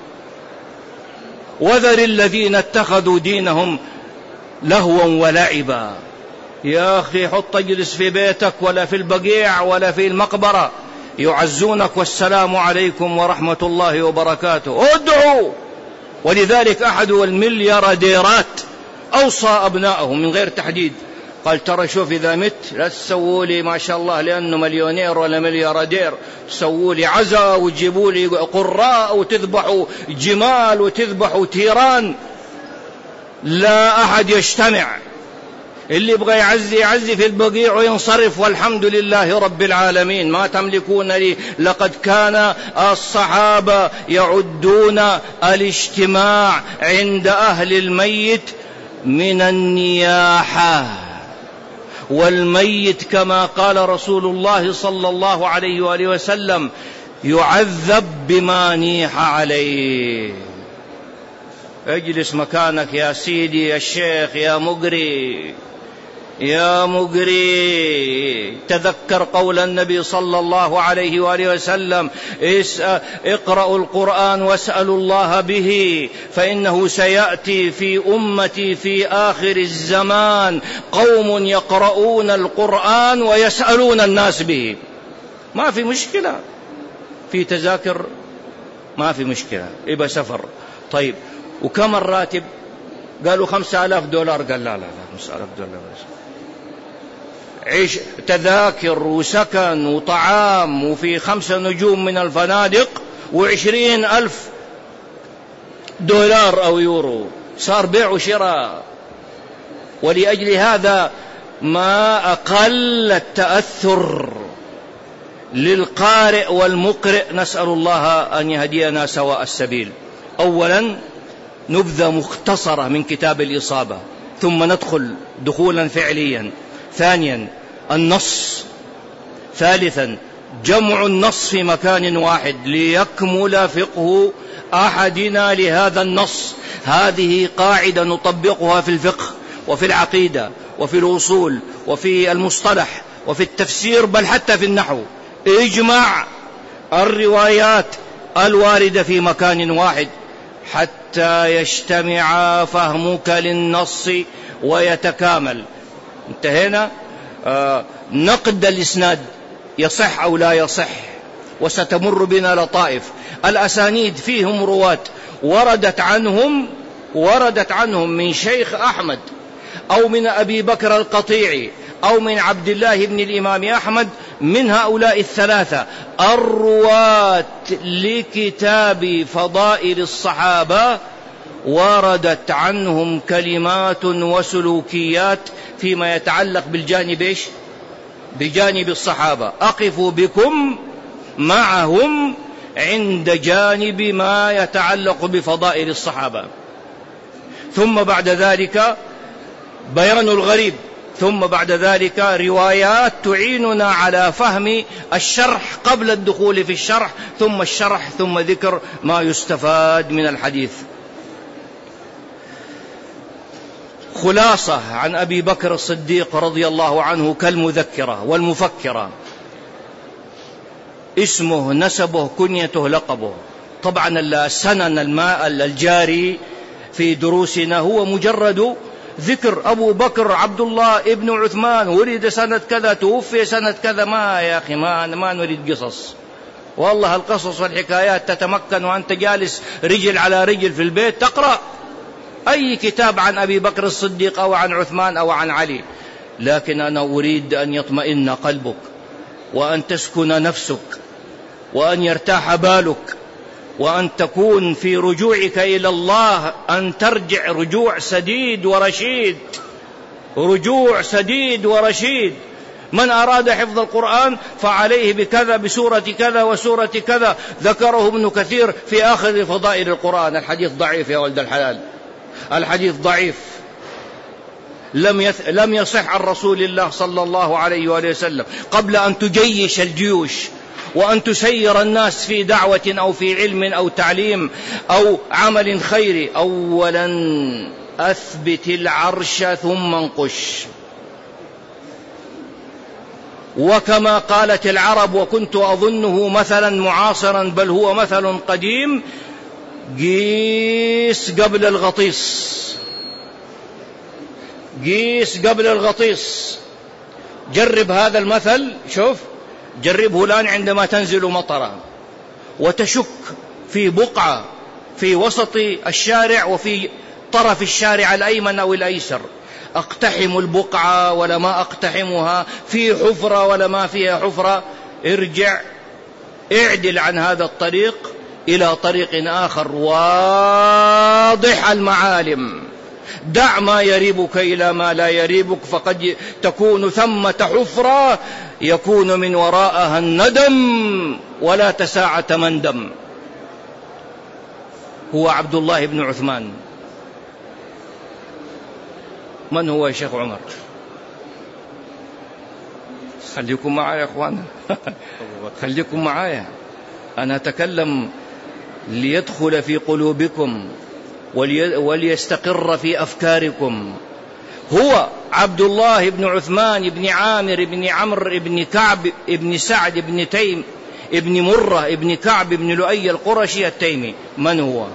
وذر الذين اتخذوا دينهم لهوا ولعبا. يا أخي حط اجلس في بيتك ولا في البقيع ولا في المقبرة، يعزونك والسلام عليكم ورحمة الله وبركاته، ادعوا. ولذلك أحد المليارديرات أوصى أبنائه من غير تحديد، قال ترى شوف إذا مت لا تسووا لي ما شاء الله لأنه مليونير ولا ملياردير، تسووا لي عزاء وتجيبوا لي قراء وتذبحوا جمال وتذبحوا تيران. لا أحد يجتمع، اللي يبغى يعزي يعزي في البقيع وينصرف، والحمد لله رب العالمين. ما تملكون لي. لقد كان الصحابة يعدون الاجتماع عند أهل الميت من النياحة، والميت كما قال رسول الله صلى الله عليه وآله وسلم يعذب بما نيح عليه. اجلس مكانك يا سيدي يا الشيخ يا مقري يا مقري. تذكر قول النبي صلى الله عليه وآله وسلم اقرأوا القرآن واسألوا الله به، فإنه سيأتي في أمتي في آخر الزمان قوم يقرؤون القرآن ويسألون الناس به. ما في مشكلة في تذاكر، ما في مشكلة، يبقى سفر. طيب وكم الراتب؟ قالوا خمسة آلاف دولار. قال لا لا لا خمسة آلاف دولار عيش تذاكر وسكن وطعام وفي خمسة نجوم من الفنادق وعشرين ألف دولار أو يورو، صار بيع وشراء. ولأجل هذا ما أقل التأثر للقارئ والمقرئ. نسأل الله أن يهدينا سواء السبيل. أولا نبذة مختصرة من كتاب الإصابة، ثم ندخل دخولا فعليا. ثانيا النص. ثالثا جمع النص في مكان واحد ليكمل فقه أحدنا لهذا النص. هذه قاعدة نطبقها في الفقه وفي العقيدة وفي الوصول وفي المصطلح وفي التفسير، بل حتى في النحو. اجمع الروايات الواردة في مكان واحد حتى يجتمع فهمك للنص ويتكامل. انتهينا. آه نقد الإسناد يصح أو لا يصح، وستمر بنا لطائف. الأسانيد فيهم رواة وردت عنهم وردت عنهم من شيخ أحمد أو من أبي بكر القطيعي أو من عبد الله بن الإمام أحمد، من هؤلاء الثلاثة الرواة لكتاب فضائل الصحابة وردت عنهم كلمات وسلوكيات فيما يتعلق بالجانب إيش؟ بجانب الصحابة. أقف بكم معهم عند جانب ما يتعلق بفضائل الصحابة. ثم بعد ذلك بيان الغريب، ثم بعد ذلك روايات تعيننا على فهم الشرح قبل الدخول في الشرح، ثم الشرح، ثم ذكر ما يستفاد من الحديث. خلاصة عن أبي بكر الصديق رضي الله عنه كالمذكرة والمفكرة: اسمه، نسبه، كنيته، لقبه. طبعا السنن الماء الجاري في دروسنا هو مجرد ذكر أبو بكر عبد الله ابن عثمان ولد سنة كذا توفي سنة كذا. ما يا أخي ما, ما نريد قصص، والله القصص والحكايات تتمكن وأنت جالس رجل على رجل في البيت تقرأ أي كتاب عن أبي بكر الصديق أو عن عثمان أو عن علي. لكن أنا أريد أن يطمئن قلبك، وأن تسكن نفسك، وأن يرتاح بالك، وأن تكون في رجوعك إلى الله أن ترجع رجوع سديد ورشيد، رجوع سديد ورشيد. من أراد حفظ القرآن فعليه بكذا، بسورة كذا وسورة كذا. ذكره ابن كثير في آخر فضائل القرآن. الحديث ضعيف يا ولد الحلال، الحديث ضعيف، لم يث... لم يصح عن رسول الله صلى الله عليه وآله وسلم. قبل أن تجيش الجيوش وأن تسير الناس في دعوة أو في علم أو تعليم أو عمل خيري، أولا أثبت العرش ثم انقش. وكما قالت العرب، وكنت أظنه مثلا معاصرا بل هو مثل قديم: قيس قبل الغطيس، قيس قبل الغطيس. جرب هذا المثل، شوف، جربه الآن عندما تنزل مطرا وتشك في بقعة في وسط الشارع وفي طرف الشارع الأيمن أو الأيسر، أقتحم البقعة ولا ما أقتحمها، في حفرة ولا ما فيها حفرة. ارجع اعدل عن هذا الطريق إلى طريق آخر واضح المعالم. دع ما يريبك إلى ما لا يريبك، فقد تكون ثمة حفرة يكون من وراءها الندم ولا تساعة مندم. هو عبد الله بن عثمان. من هو يا شيخ عمر؟ خليكم معايا يا أخوانا خليكم معايا، أنا أتكلم ليدخل في قلوبكم وليستقر في أفكاركم. هو عبد الله بن عثمان بن عامر بن عمرو بن كعب بن سعد بن تيم بن مرة بن كعب بن لؤي القرشي التيمي. من هو؟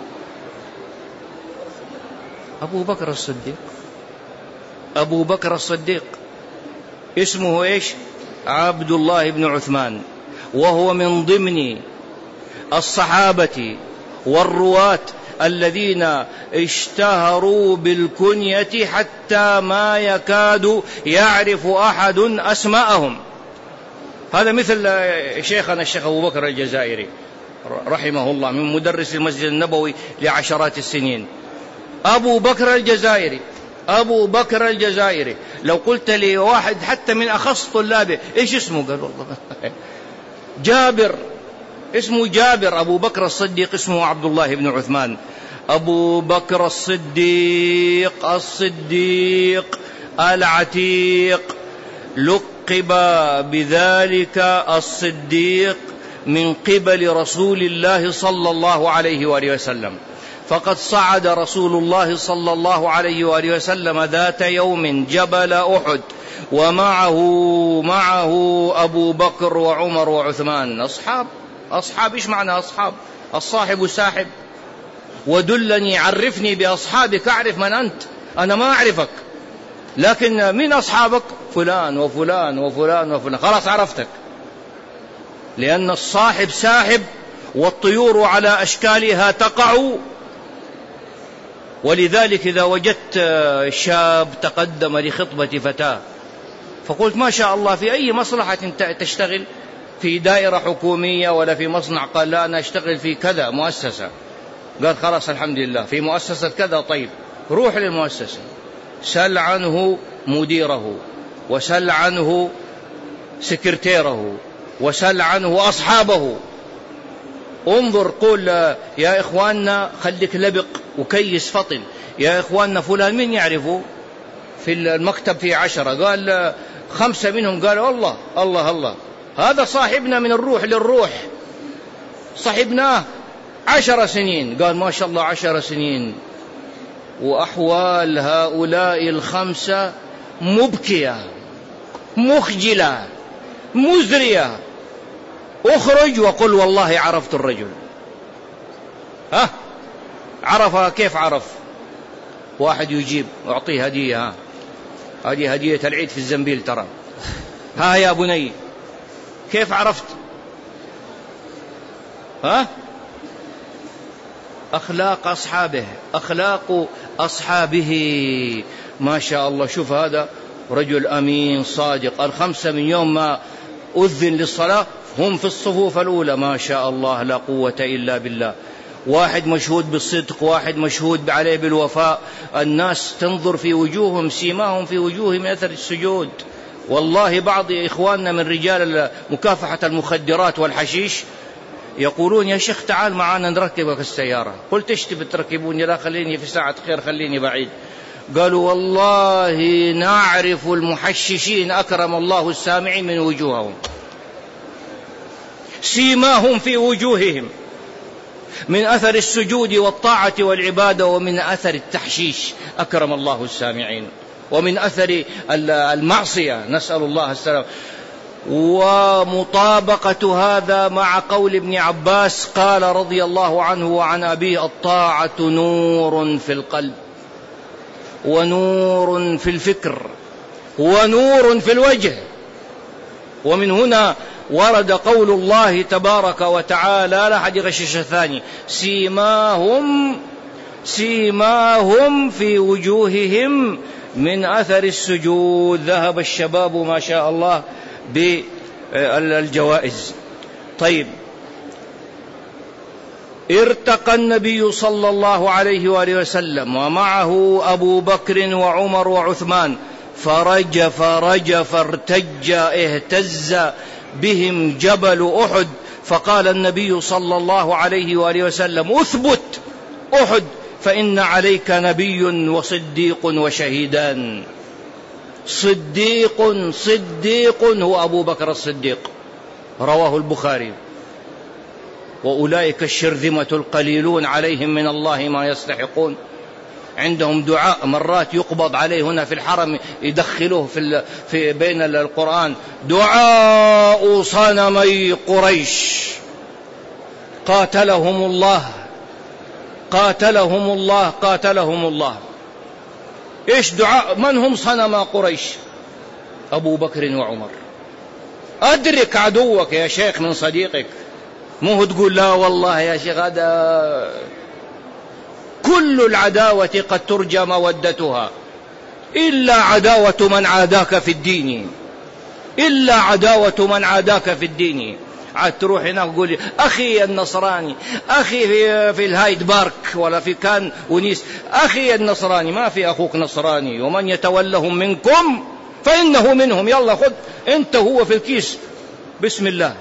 أبو بكر الصديق. أبو بكر الصديق اسمه إيش؟ عبد الله بن عثمان، وهو من ضمن الصحابة والرواة الذين اشتهروا بالكنية حتى ما يكاد يعرف أحد أسماءهم. هذا مثل شيخنا الشيخ أبو بكر الجزائري رحمه الله، من مدرس المسجد النبوي لعشرات السنين. أبو بكر الجزائري، أبو بكر الجزائري. لو قلت لي واحد حتى من أخص طلابه إيش اسمه، قال والله جابر، اسمه جابر. أبو بكر الصديق اسمه عبد الله بن عثمان. أبو بكر الصديق الصديق العتيق، لقب بذلك الصديق من قبل رسول الله صلى الله عليه وآله وسلم. فقد صعد رسول الله صلى الله عليه وآله وسلم ذات يوم جبل أحد ومعه معه أبو بكر وعمر وعثمان. أصحاب أصحاب إيش معنى أصحاب؟ الصاحب ساحب. ودلني عرفني بأصحابك أعرف من أنت. أنا ما أعرفك، لكن من أصحابك؟ فلان وفلان وفلان وفلان. خلاص عرفتك، لأن الصاحب ساحب والطيور على أشكالها تقع. ولذلك إذا وجدت شاب تقدم لخطبة فتاة فقلت ما شاء الله في أي مصلحة تشتغل؟ في دائرة حكومية ولا في مصنع؟ قال لا أنا أشتغل في كذا مؤسسة. قال خلاص الحمد لله في مؤسسة كذا. طيب روح للمؤسسة، سل عنه مديره، وسل عنه سكرتيره، وسل عنه أصحابه. انظر قول يا إخواننا خليك لبق وكيس فطن. يا إخواننا فلان من يعرفه؟ في المكتب في عشرة. قال خمسة منهم قالوا الله الله الله، هذا صاحبنا من الروح للروح، صاحبناه عشر سنين. قال ما شاء الله عشر سنين. وأحوال هؤلاء الخمسة مبكية مخجلة مزرية. اخرج وقل والله عرفت الرجل. ها عرفها كيف عرف؟ واحد يجيب أعطيه هدية، ها هذه هدية العيد في الزنبيل ترى، ها يا بني كيف عرفت؟ ها أخلاق أصحابه أخلاق أصحابه ما شاء الله. شوف هذا رجل أمين صادق. الخمسة من يوم ما أذن للصلاة هم في الصفوف الأولى. ما شاء الله لا قوة إلا بالله. واحد مشهود بالصدق، واحد مشهود عليه بالوفاء. الناس تنظر في وجوههم سيماهم في وجوههم أثر السجود. والله بعض إخواننا من رجال مكافحة المخدرات والحشيش يقولون يا شيخ تعال معنا نركبك السيارة. قلت ايش تبي تركبوني؟ لا خليني في ساعة خير، خليني بعيد. قالوا والله نعرف المحششين أكرم الله السامعين من وجوههم، سيماهم في وجوههم من أثر السجود والطاعة والعبادة، ومن أثر التحشيش أكرم الله السامعين، ومن أثر المعصية نسأل الله السلام. ومطابقة هذا مع قول ابن عباس قال رضي الله عنه وعن أبيه الطاعة نور في القلب ونور في الفكر ونور في الوجه. ومن هنا ورد قول الله تبارك وتعالى لا أحد يغشش الثاني سيماهم سيماهم في وجوههم من أثر السجود. ذهب الشباب ما شاء الله بالجوائز. طيب ارتقى النبي صلى الله عليه وآله وسلم ومعه أبو بكر وعمر وعثمان فرجف رجف ارتج اهتز بهم جبل أحد. فقال النبي صلى الله عليه وآله وسلم اثبت أحد فإن عليك نبي وصديق وشهيدان. صديق صديق هو أبو بكر الصديق، رواه البخاري. وأولئك الشرذمة القليلون عليهم من الله ما يستحقون. عندهم دعاء مرات يقبض عليه هنا في الحرم يدخلوه في, في بين القرآن، دعاء صنمي قريش قاتلهم الله قاتلهم الله قاتلهم الله. إيش دعاء؟ من هم صنما قريش؟ أبو بكر وعمر. أدرك عدوك يا شيخ من صديقك، مو تقول لا والله يا شيخ هذا. كل العداوة قد ترجى مودتها إلا عداوة من عاداك في الدين، إلا عداوة من عاداك في الدين. عاد تروح هناك تقول أخي النصراني، أخي في, في الهايد بارك ولا في كان ونيس، أخي النصراني. ما في أخوك نصراني، ومن يتولهم منكم فإنه منهم. يلا خذ أنت هو في الكيس بسم الله.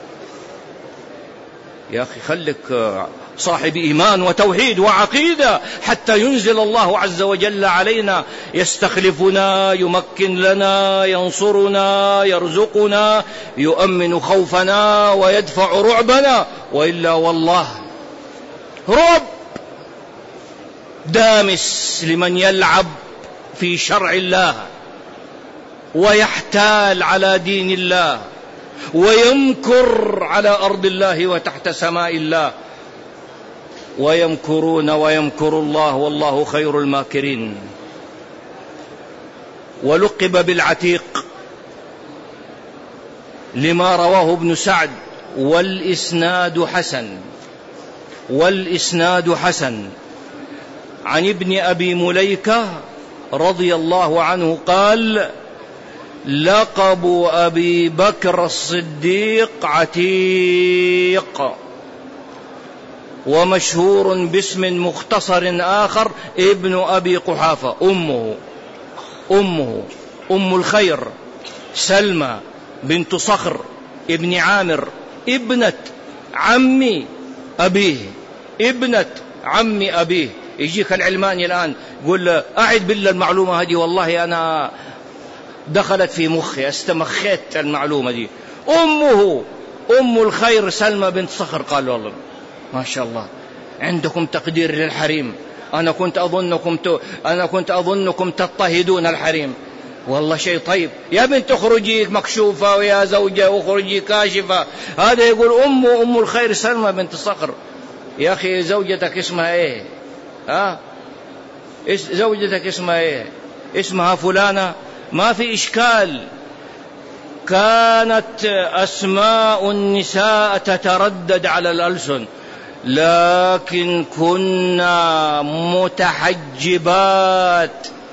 يا أخي خلك صاحب إيمان وتوحيد وعقيدة حتى ينزل الله عز وجل علينا، يستخلفنا، يمكن لنا، ينصرنا، يرزقنا، يؤمن خوفنا ويدفع رعبنا. وإلا والله رعب دامس لمن يلعب في شرع الله ويحتال على دين الله ويمكر على أرض الله وتحت سماء الله. ويمكرون ويمكر الله والله خير الماكرين. ولقب بالعتيق لما رواه ابن سعد والإسناد حسن والإسناد حسن عن ابن أبي مليكة رضي الله عنه قال: لقب أبي بكر الصديق عتيق، ومشهور باسم مختصر آخر ابن أبي قحافة. أمه أمه أم الخير سلمى بنت صخر ابن عامر ابنة عم أبيه ابنة عم أبيه. يجيك العلماني الآن يقول أعد بالله المعلومة هذه، والله أنا دخلت في مخي استمخيت المعلومة دي. أمه أم الخير سلمى بنت صخر. قال والله ما شاء الله عندكم تقدير للحريم، أنا كنت أظنكم ت... أنا كنت أظنكم تضطهدون الحريم. والله شيء طيب. يا بنت اخرجي مكشوفة ويا زوجة اخرجي كاشفة. هذا يقول أمه أم الخير سلمى بنت صخر. يا أخي زوجتك اسمها إيه؟ ها؟ زوجتك اسمها إيه؟ اسمها فلانة، ما في إشكال. كانت أسماء النساء تتردد على الألسن، لكن كنا متحجبات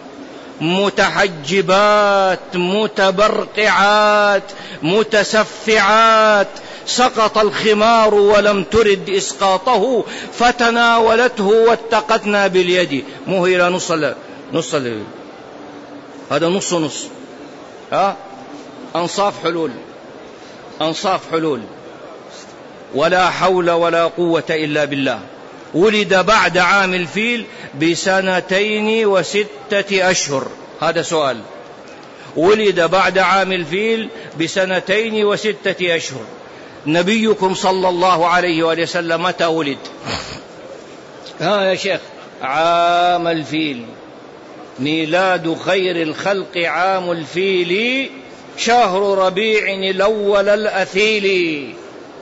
متحجبات متبرقعات متسفعات. سقط الخمار ولم ترد إسقاطه فتناولته واتقتنا باليد. مو إلى نص نص هذا نص نص ها أنصاف حلول أنصاف حلول. ولا حول ولا قوة إلا بالله. ولد بعد عام الفيل بسنتين وستة أشهر. هذا سؤال. ولد بعد عام الفيل بسنتين وستة أشهر. نبيكم صلى الله عليه وآله وسلم متى ولد؟ ها يا شيخ؟ عام الفيل. ميلاد خير الخلق عام الفيل، شهر ربيع الأول الأثيل.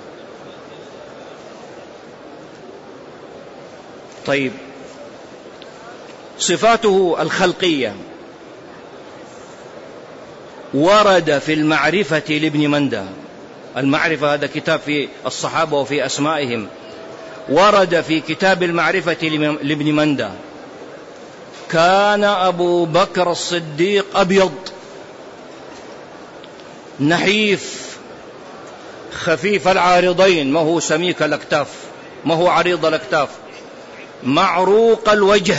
طيب، صفاته الخلقية ورد في المعرفة لابن مندى. المعرفة هذا كتاب في الصحابة وفي أسمائهم. ورد في كتاب المعرفة لابن مندى: كان أبو بكر الصديق أبيض نحيف خفيف العارضين، ما هو سميك الأكتاف، ما هو عريض الأكتاف، معروق الوجه،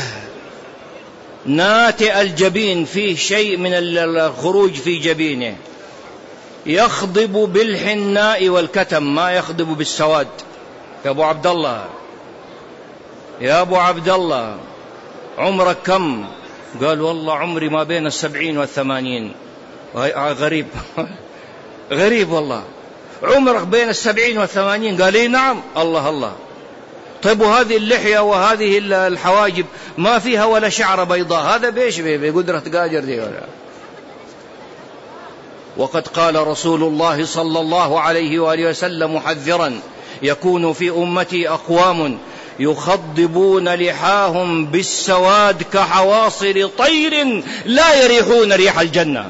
ناتئ الجبين، فيه شيء من الخروج في جبينه، يخضب بالحناء والكتم، ما يخضب بالسواد. يا أبو عبد الله يا أبو عبد الله عمرك كم؟ قال والله عمري ما بين السبعين والثمانين. غريب غريب والله، عمرك بين السبعين والثمانين؟ قال لي نعم. الله الله. طيب وهذه اللحية وهذه الحواجب ما فيها ولا شعر بيضاء، هذا بيش بقدرة قادر دي ولا؟ وقد قال رسول الله صلى الله عليه وآله وسلم محذرا: يكون في أمتي أقوام يخضبون لحاهم بالسواد كحواصل طير لا يريحون ريح الجنة.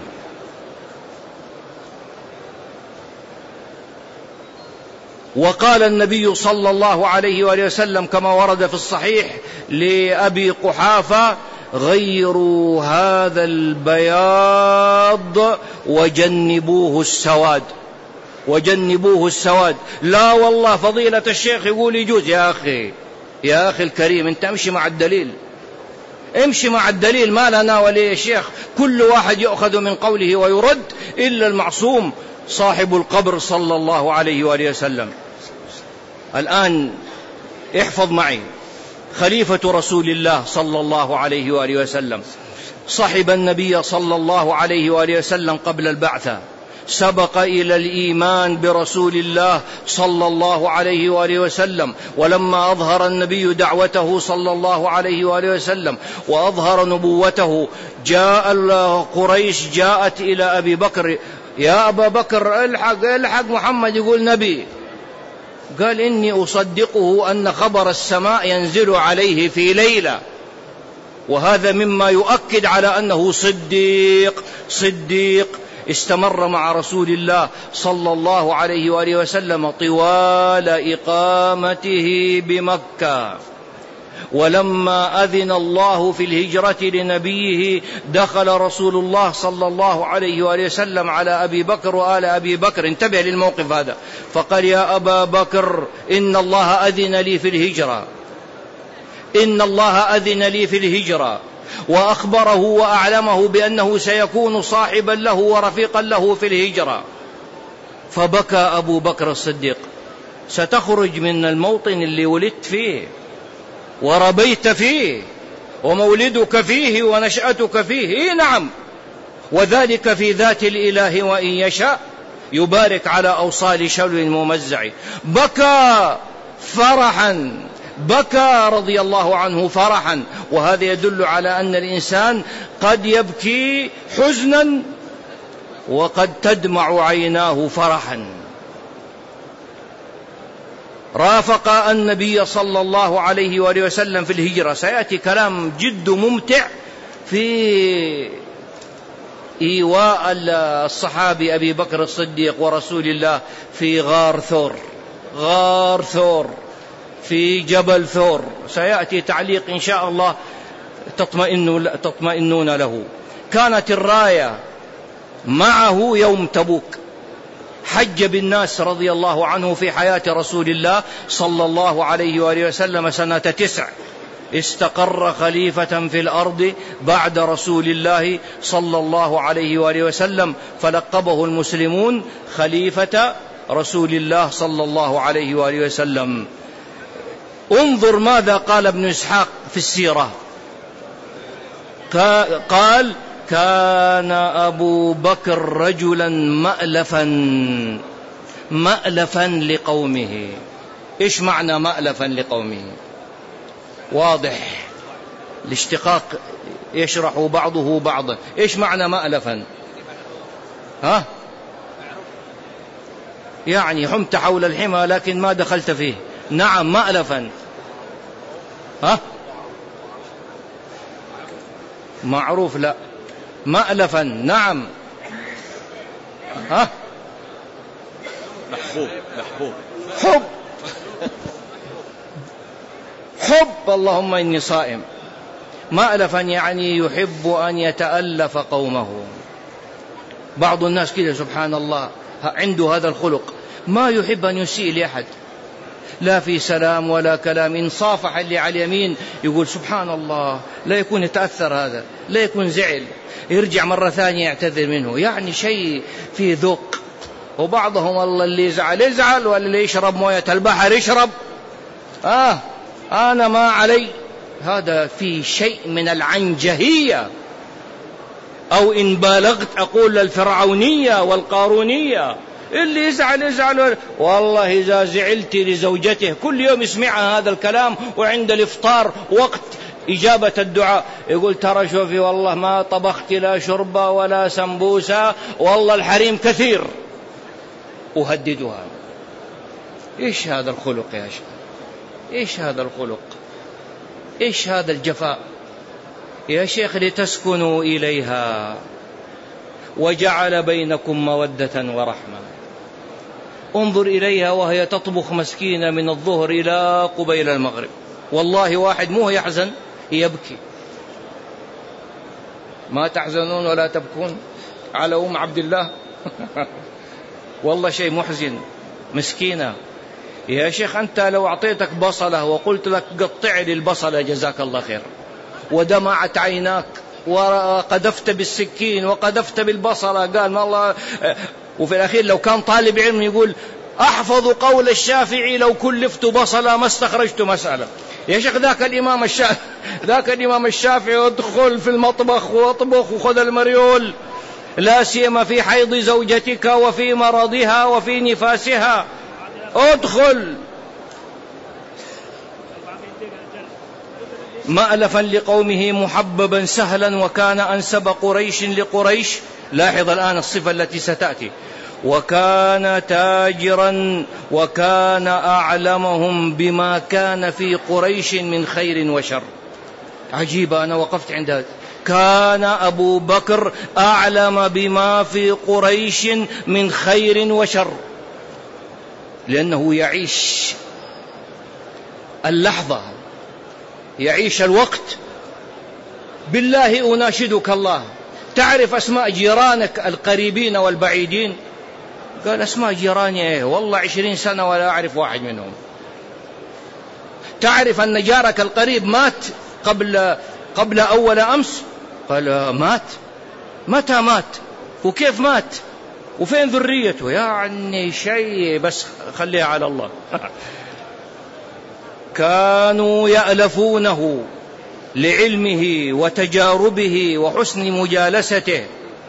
وقال النبي صلى الله عليه وآله وسلم كما ورد في الصحيح لأبي قحافة: غيروا هذا البياض وجنبوه السواد وجنبوه السواد. لا والله فضيلة الشيخ يقول يجوز. يا أخي يا أخي الكريم، أنت امشي مع الدليل، امشي مع الدليل، ما لنا ولي الشيخ. كل واحد يأخذ من قوله ويرد إلا المعصوم صاحب القبر صلى الله عليه وآله وسلم. الآن احفظ معي: خليفة رسول الله صلى الله عليه وآله وسلم صحب النبي صلى الله عليه وآله وسلم قبل البعثة، سبق إلى الإيمان برسول الله صلى الله عليه وآله وسلم. ولما أظهر النبي دعوته صلى الله عليه وآله وسلم وأظهر نبوته، جاء قريش جاءت إلى أبي بكر: يا أبا بكر الحق الحق محمد يقول نبي. قال: إني أصدقه أن خبر السماء ينزل عليه في ليلة، وهذا مما يؤكد على أنه صديق صديق استمر مع رسول الله صلى الله عليه وآله وسلم طوال إقامته بمكة. ولما أذن الله في الهجرة لنبيه دخل رسول الله صلى الله عليه وآله وسلم على أبي بكر وآل أبي بكر، انتبه للموقف هذا، فقال: يا أبا بكر إن الله أذن لي في الهجرة، إن الله أذن لي في الهجرة، وأخبره وأعلمه بأنه سيكون صاحبا له ورفيقا له في الهجرة. فبكى أبو بكر الصديق: ستخرج من الموطن اللي ولدت فيه وربيت فيه ومولدك فيه ونشأتك فيه. إيه نعم، وذلك في ذات الإله وإن يشاء يبارك على أوصال شلو ممزع. بكى فرحا، بكى رضي الله عنه فرحا. وهذا يدل على أن الإنسان قد يبكي حزنا وقد تدمع عيناه فرحا. رافق النبي صلى الله عليه وآله وسلم في الهجرة. سيأتي كلام جد ممتع في إيواء الصحابي أبي بكر الصديق ورسول الله في غار ثور، غار ثور في جبل ثور. سيأتي تعليق إن شاء الله تطمئنون له. كانت الراية معه يوم تبوك، حج بالناس رضي الله عنه في حياة رسول الله صلى الله عليه وآله وسلم سنة تسع. استقر خليفة في الأرض بعد رسول الله صلى الله عليه وآله وسلم، فلقبه المسلمون خليفة رسول الله صلى الله عليه وآله وسلم. انظر ماذا قال ابن إسحاق في السيرة. قال: كان أبو بكر رجلا مألفا، مألفا لقومه. إيش معنى مألفا لقومه؟ واضح، الاشتقاق يشرح بعضه بعضا. إيش معنى مألفا؟ ها؟ يعني حمت حول الحمى لكن ما دخلت فيه. نعم مألفا. ها؟ معروف؟ لا، مألفا. نعم. ها؟ محبوب. محبوب. حب. حب. اللهم إني صائم. مألفا يعني يحب أن يتألف قومه. بعض الناس كده سبحان الله عنده هذا الخلق، ما يحب أن يسيء لأحد، لا في سلام ولا كلام. إن صافح اللي على اليمين يقول سبحان الله، لا يكون يتأثر هذا، لا يكون زعل، يرجع مرة ثانية يعتذر منه، يعني شيء فيه ذوق. وبعضهم الله اللي يزعل يزعل، واللي يشرب موية البحر يشرب، آه أنا ما علي. هذا في شيء من العنجهية، أو إن بالغت أقول الفرعونية والقارونية. اللي يزعل يزعل. والله إذا زعلت لزوجته كل يوم يسمعها هذا الكلام، وعند الإفطار وقت إجابة الدعاء يقول ترى شوفي والله ما طبخت لا شربة ولا سمبوسة، والله الحريم كثير. أهددها. إيش هذا الخلق يا شيخ؟ إيش هذا الخلق؟ إيش هذا الجفاء يا شيخ؟ لتسكنوا إليها وجعل بينكم مودة ورحمة. انظر إليها وهي تطبخ مسكينة من الظهر إلى قبيل المغرب، والله واحد مو يحزن يبكي. ما تحزنون ولا تبكون على أم عبد الله؟ والله شيء محزن، مسكينة. يا شيخ أنت لو أعطيتك بصلة وقلت لك قطع لي البصلة جزاك الله خير، ودمعت عيناك وقذفت بالسكين وقذفت بالبصلة، قال ما الله. وفي الأخير لو كان طالب علم يقول أحفظ قول الشافعي لو كلفت بصلة ما استخرجت مسألة. يا شيخ ذاك الإمام الشافعي ذاك الإمام الشافعي ادخل في المطبخ واطبخ وخذ المريول. لا سيما في حيض زوجتك وفي مرضها وفي نفاسها. ادخل. مألفا لقومه محببا سهلا وكان أنسب قريش لقريش. لاحظ الآن الصفة التي ستأتي. وكان تاجرا وكان أعلمهم بما كان في قريش من خير وشر. عجيبة، أنا وقفت عند هذا. كان أبو بكر أعلم بما في قريش من خير وشر، لأنه يعيش اللحظة، يعيش الوقت. بالله أناشدك الله، تعرف أسماء جيرانك القريبين والبعيدين؟ قال أسماء جيراني إيه؟ والله عشرين سنة ولا أعرف واحد منهم. تعرف أن جارك القريب مات قبل قبل أول أمس؟ قال مات. متى مات؟ وكيف مات؟ وفين ذريته؟ يعني شيء، بس خليها على الله. كانوا يألفونه لعلمه وتجاربه وحسن مجالسته،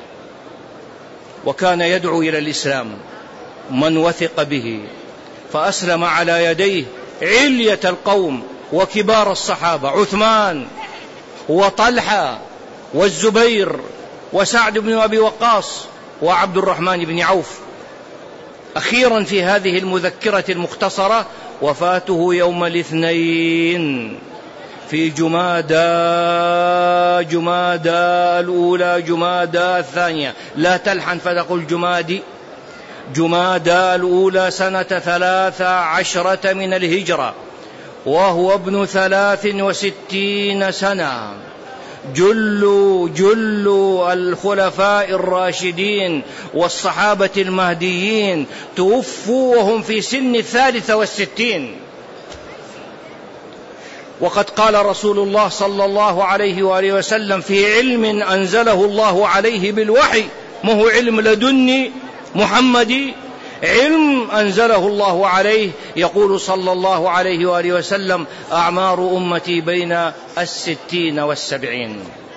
وكان يدعو إلى الإسلام من وثق به، فأسلم على يديه علية القوم وكبار الصحابة، عثمان وطلحة والزبير وسعد بن أبي وقاص وعبد الرحمن بن عوف. أخيرا في هذه المذكرة المختصرة، وفاته يوم الاثنين في جمادى جمادى الأولى جمادى الثانية، لا تلحن فتقول جمادي. جمادى الأولى سنة ثلاث عشرة من الهجرة، وهو ابن ثلاث وستين سنة. جل جل الخلفاء الراشدين والصحابة المهديين توفوا وهم في سن الثالثة والستين. وقد قال رسول الله صلى الله عليه وآله وسلم في علم أنزله الله عليه بالوحي، ما هو علم لدني محمدي، علم أنزله الله عليه. يقول صلى الله عليه وآله وسلم: أعمار أمتي بين الستين والسبعين.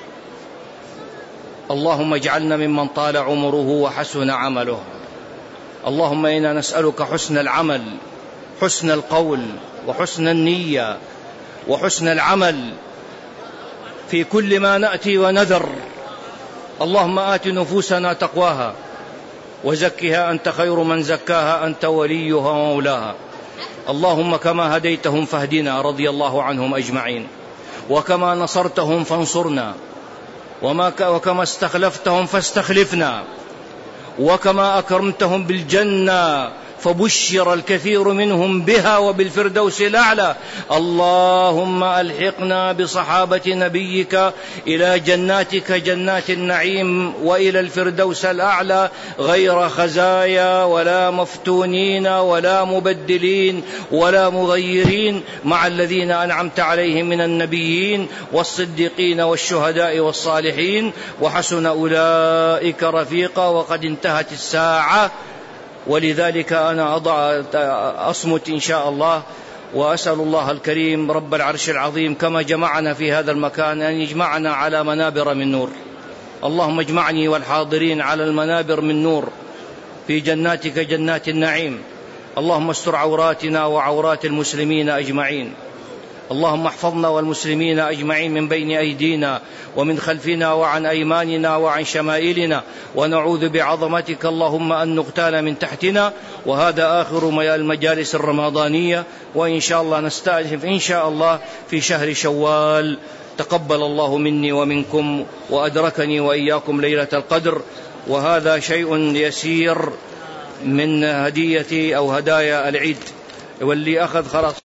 اللهم اجعلنا ممن طال عمره وحسن عمله. اللهم إنا نسألك حسن العمل، حسن القول، وحسن النية، وحسن العمل في كل ما نأتي ونذر. اللهم آت نفوسنا تقواها وزكها أنت خير من زكاها، أنت وليها ومولاها. اللهم كما هديتهم فاهدنا، رضي الله عنهم أجمعين، وكما نصرتهم فانصرنا، وكما استخلفتهم فاستخلفنا، وكما أكرمتهم بالجنة فبشر الكثير منهم بها وبالفردوس الأعلى. اللهم ألحقنا بصحابة نبيك إلى جناتك جنات النعيم وإلى الفردوس الأعلى، غير خزايا ولا مفتونين ولا مبدلين ولا مغيرين، مع الذين أنعمت عليهم من النبيين والصديقين والشهداء والصالحين، وحسن أولئك رفيقا. وقد انتهت الساعة، ولذلك أنا أضع أصمت إن شاء الله، وأسأل الله الكريم رب العرش العظيم كما جمعنا في هذا المكان أن يجمعنا على منابر من نور. اللهم اجمعني والحاضرين على المنابر من نور في جناتك جنات النعيم. اللهم استر عوراتنا وعورات المسلمين أجمعين. اللهم احفظنا والمسلمين أجمعين من بين أيدينا ومن خلفنا وعن أيماننا وعن شمائلنا، ونعوذ بعظمتك اللهم أن نغتال من تحتنا. وهذا آخر المجالس الرمضانية، وإن شاء الله نستأنف إن شاء الله في شهر شوال. تقبل الله مني ومنكم، وأدركني وإياكم ليلة القدر. وهذا شيء يسير من هدية أو هدايا العيد، واللي أخذ خلاص.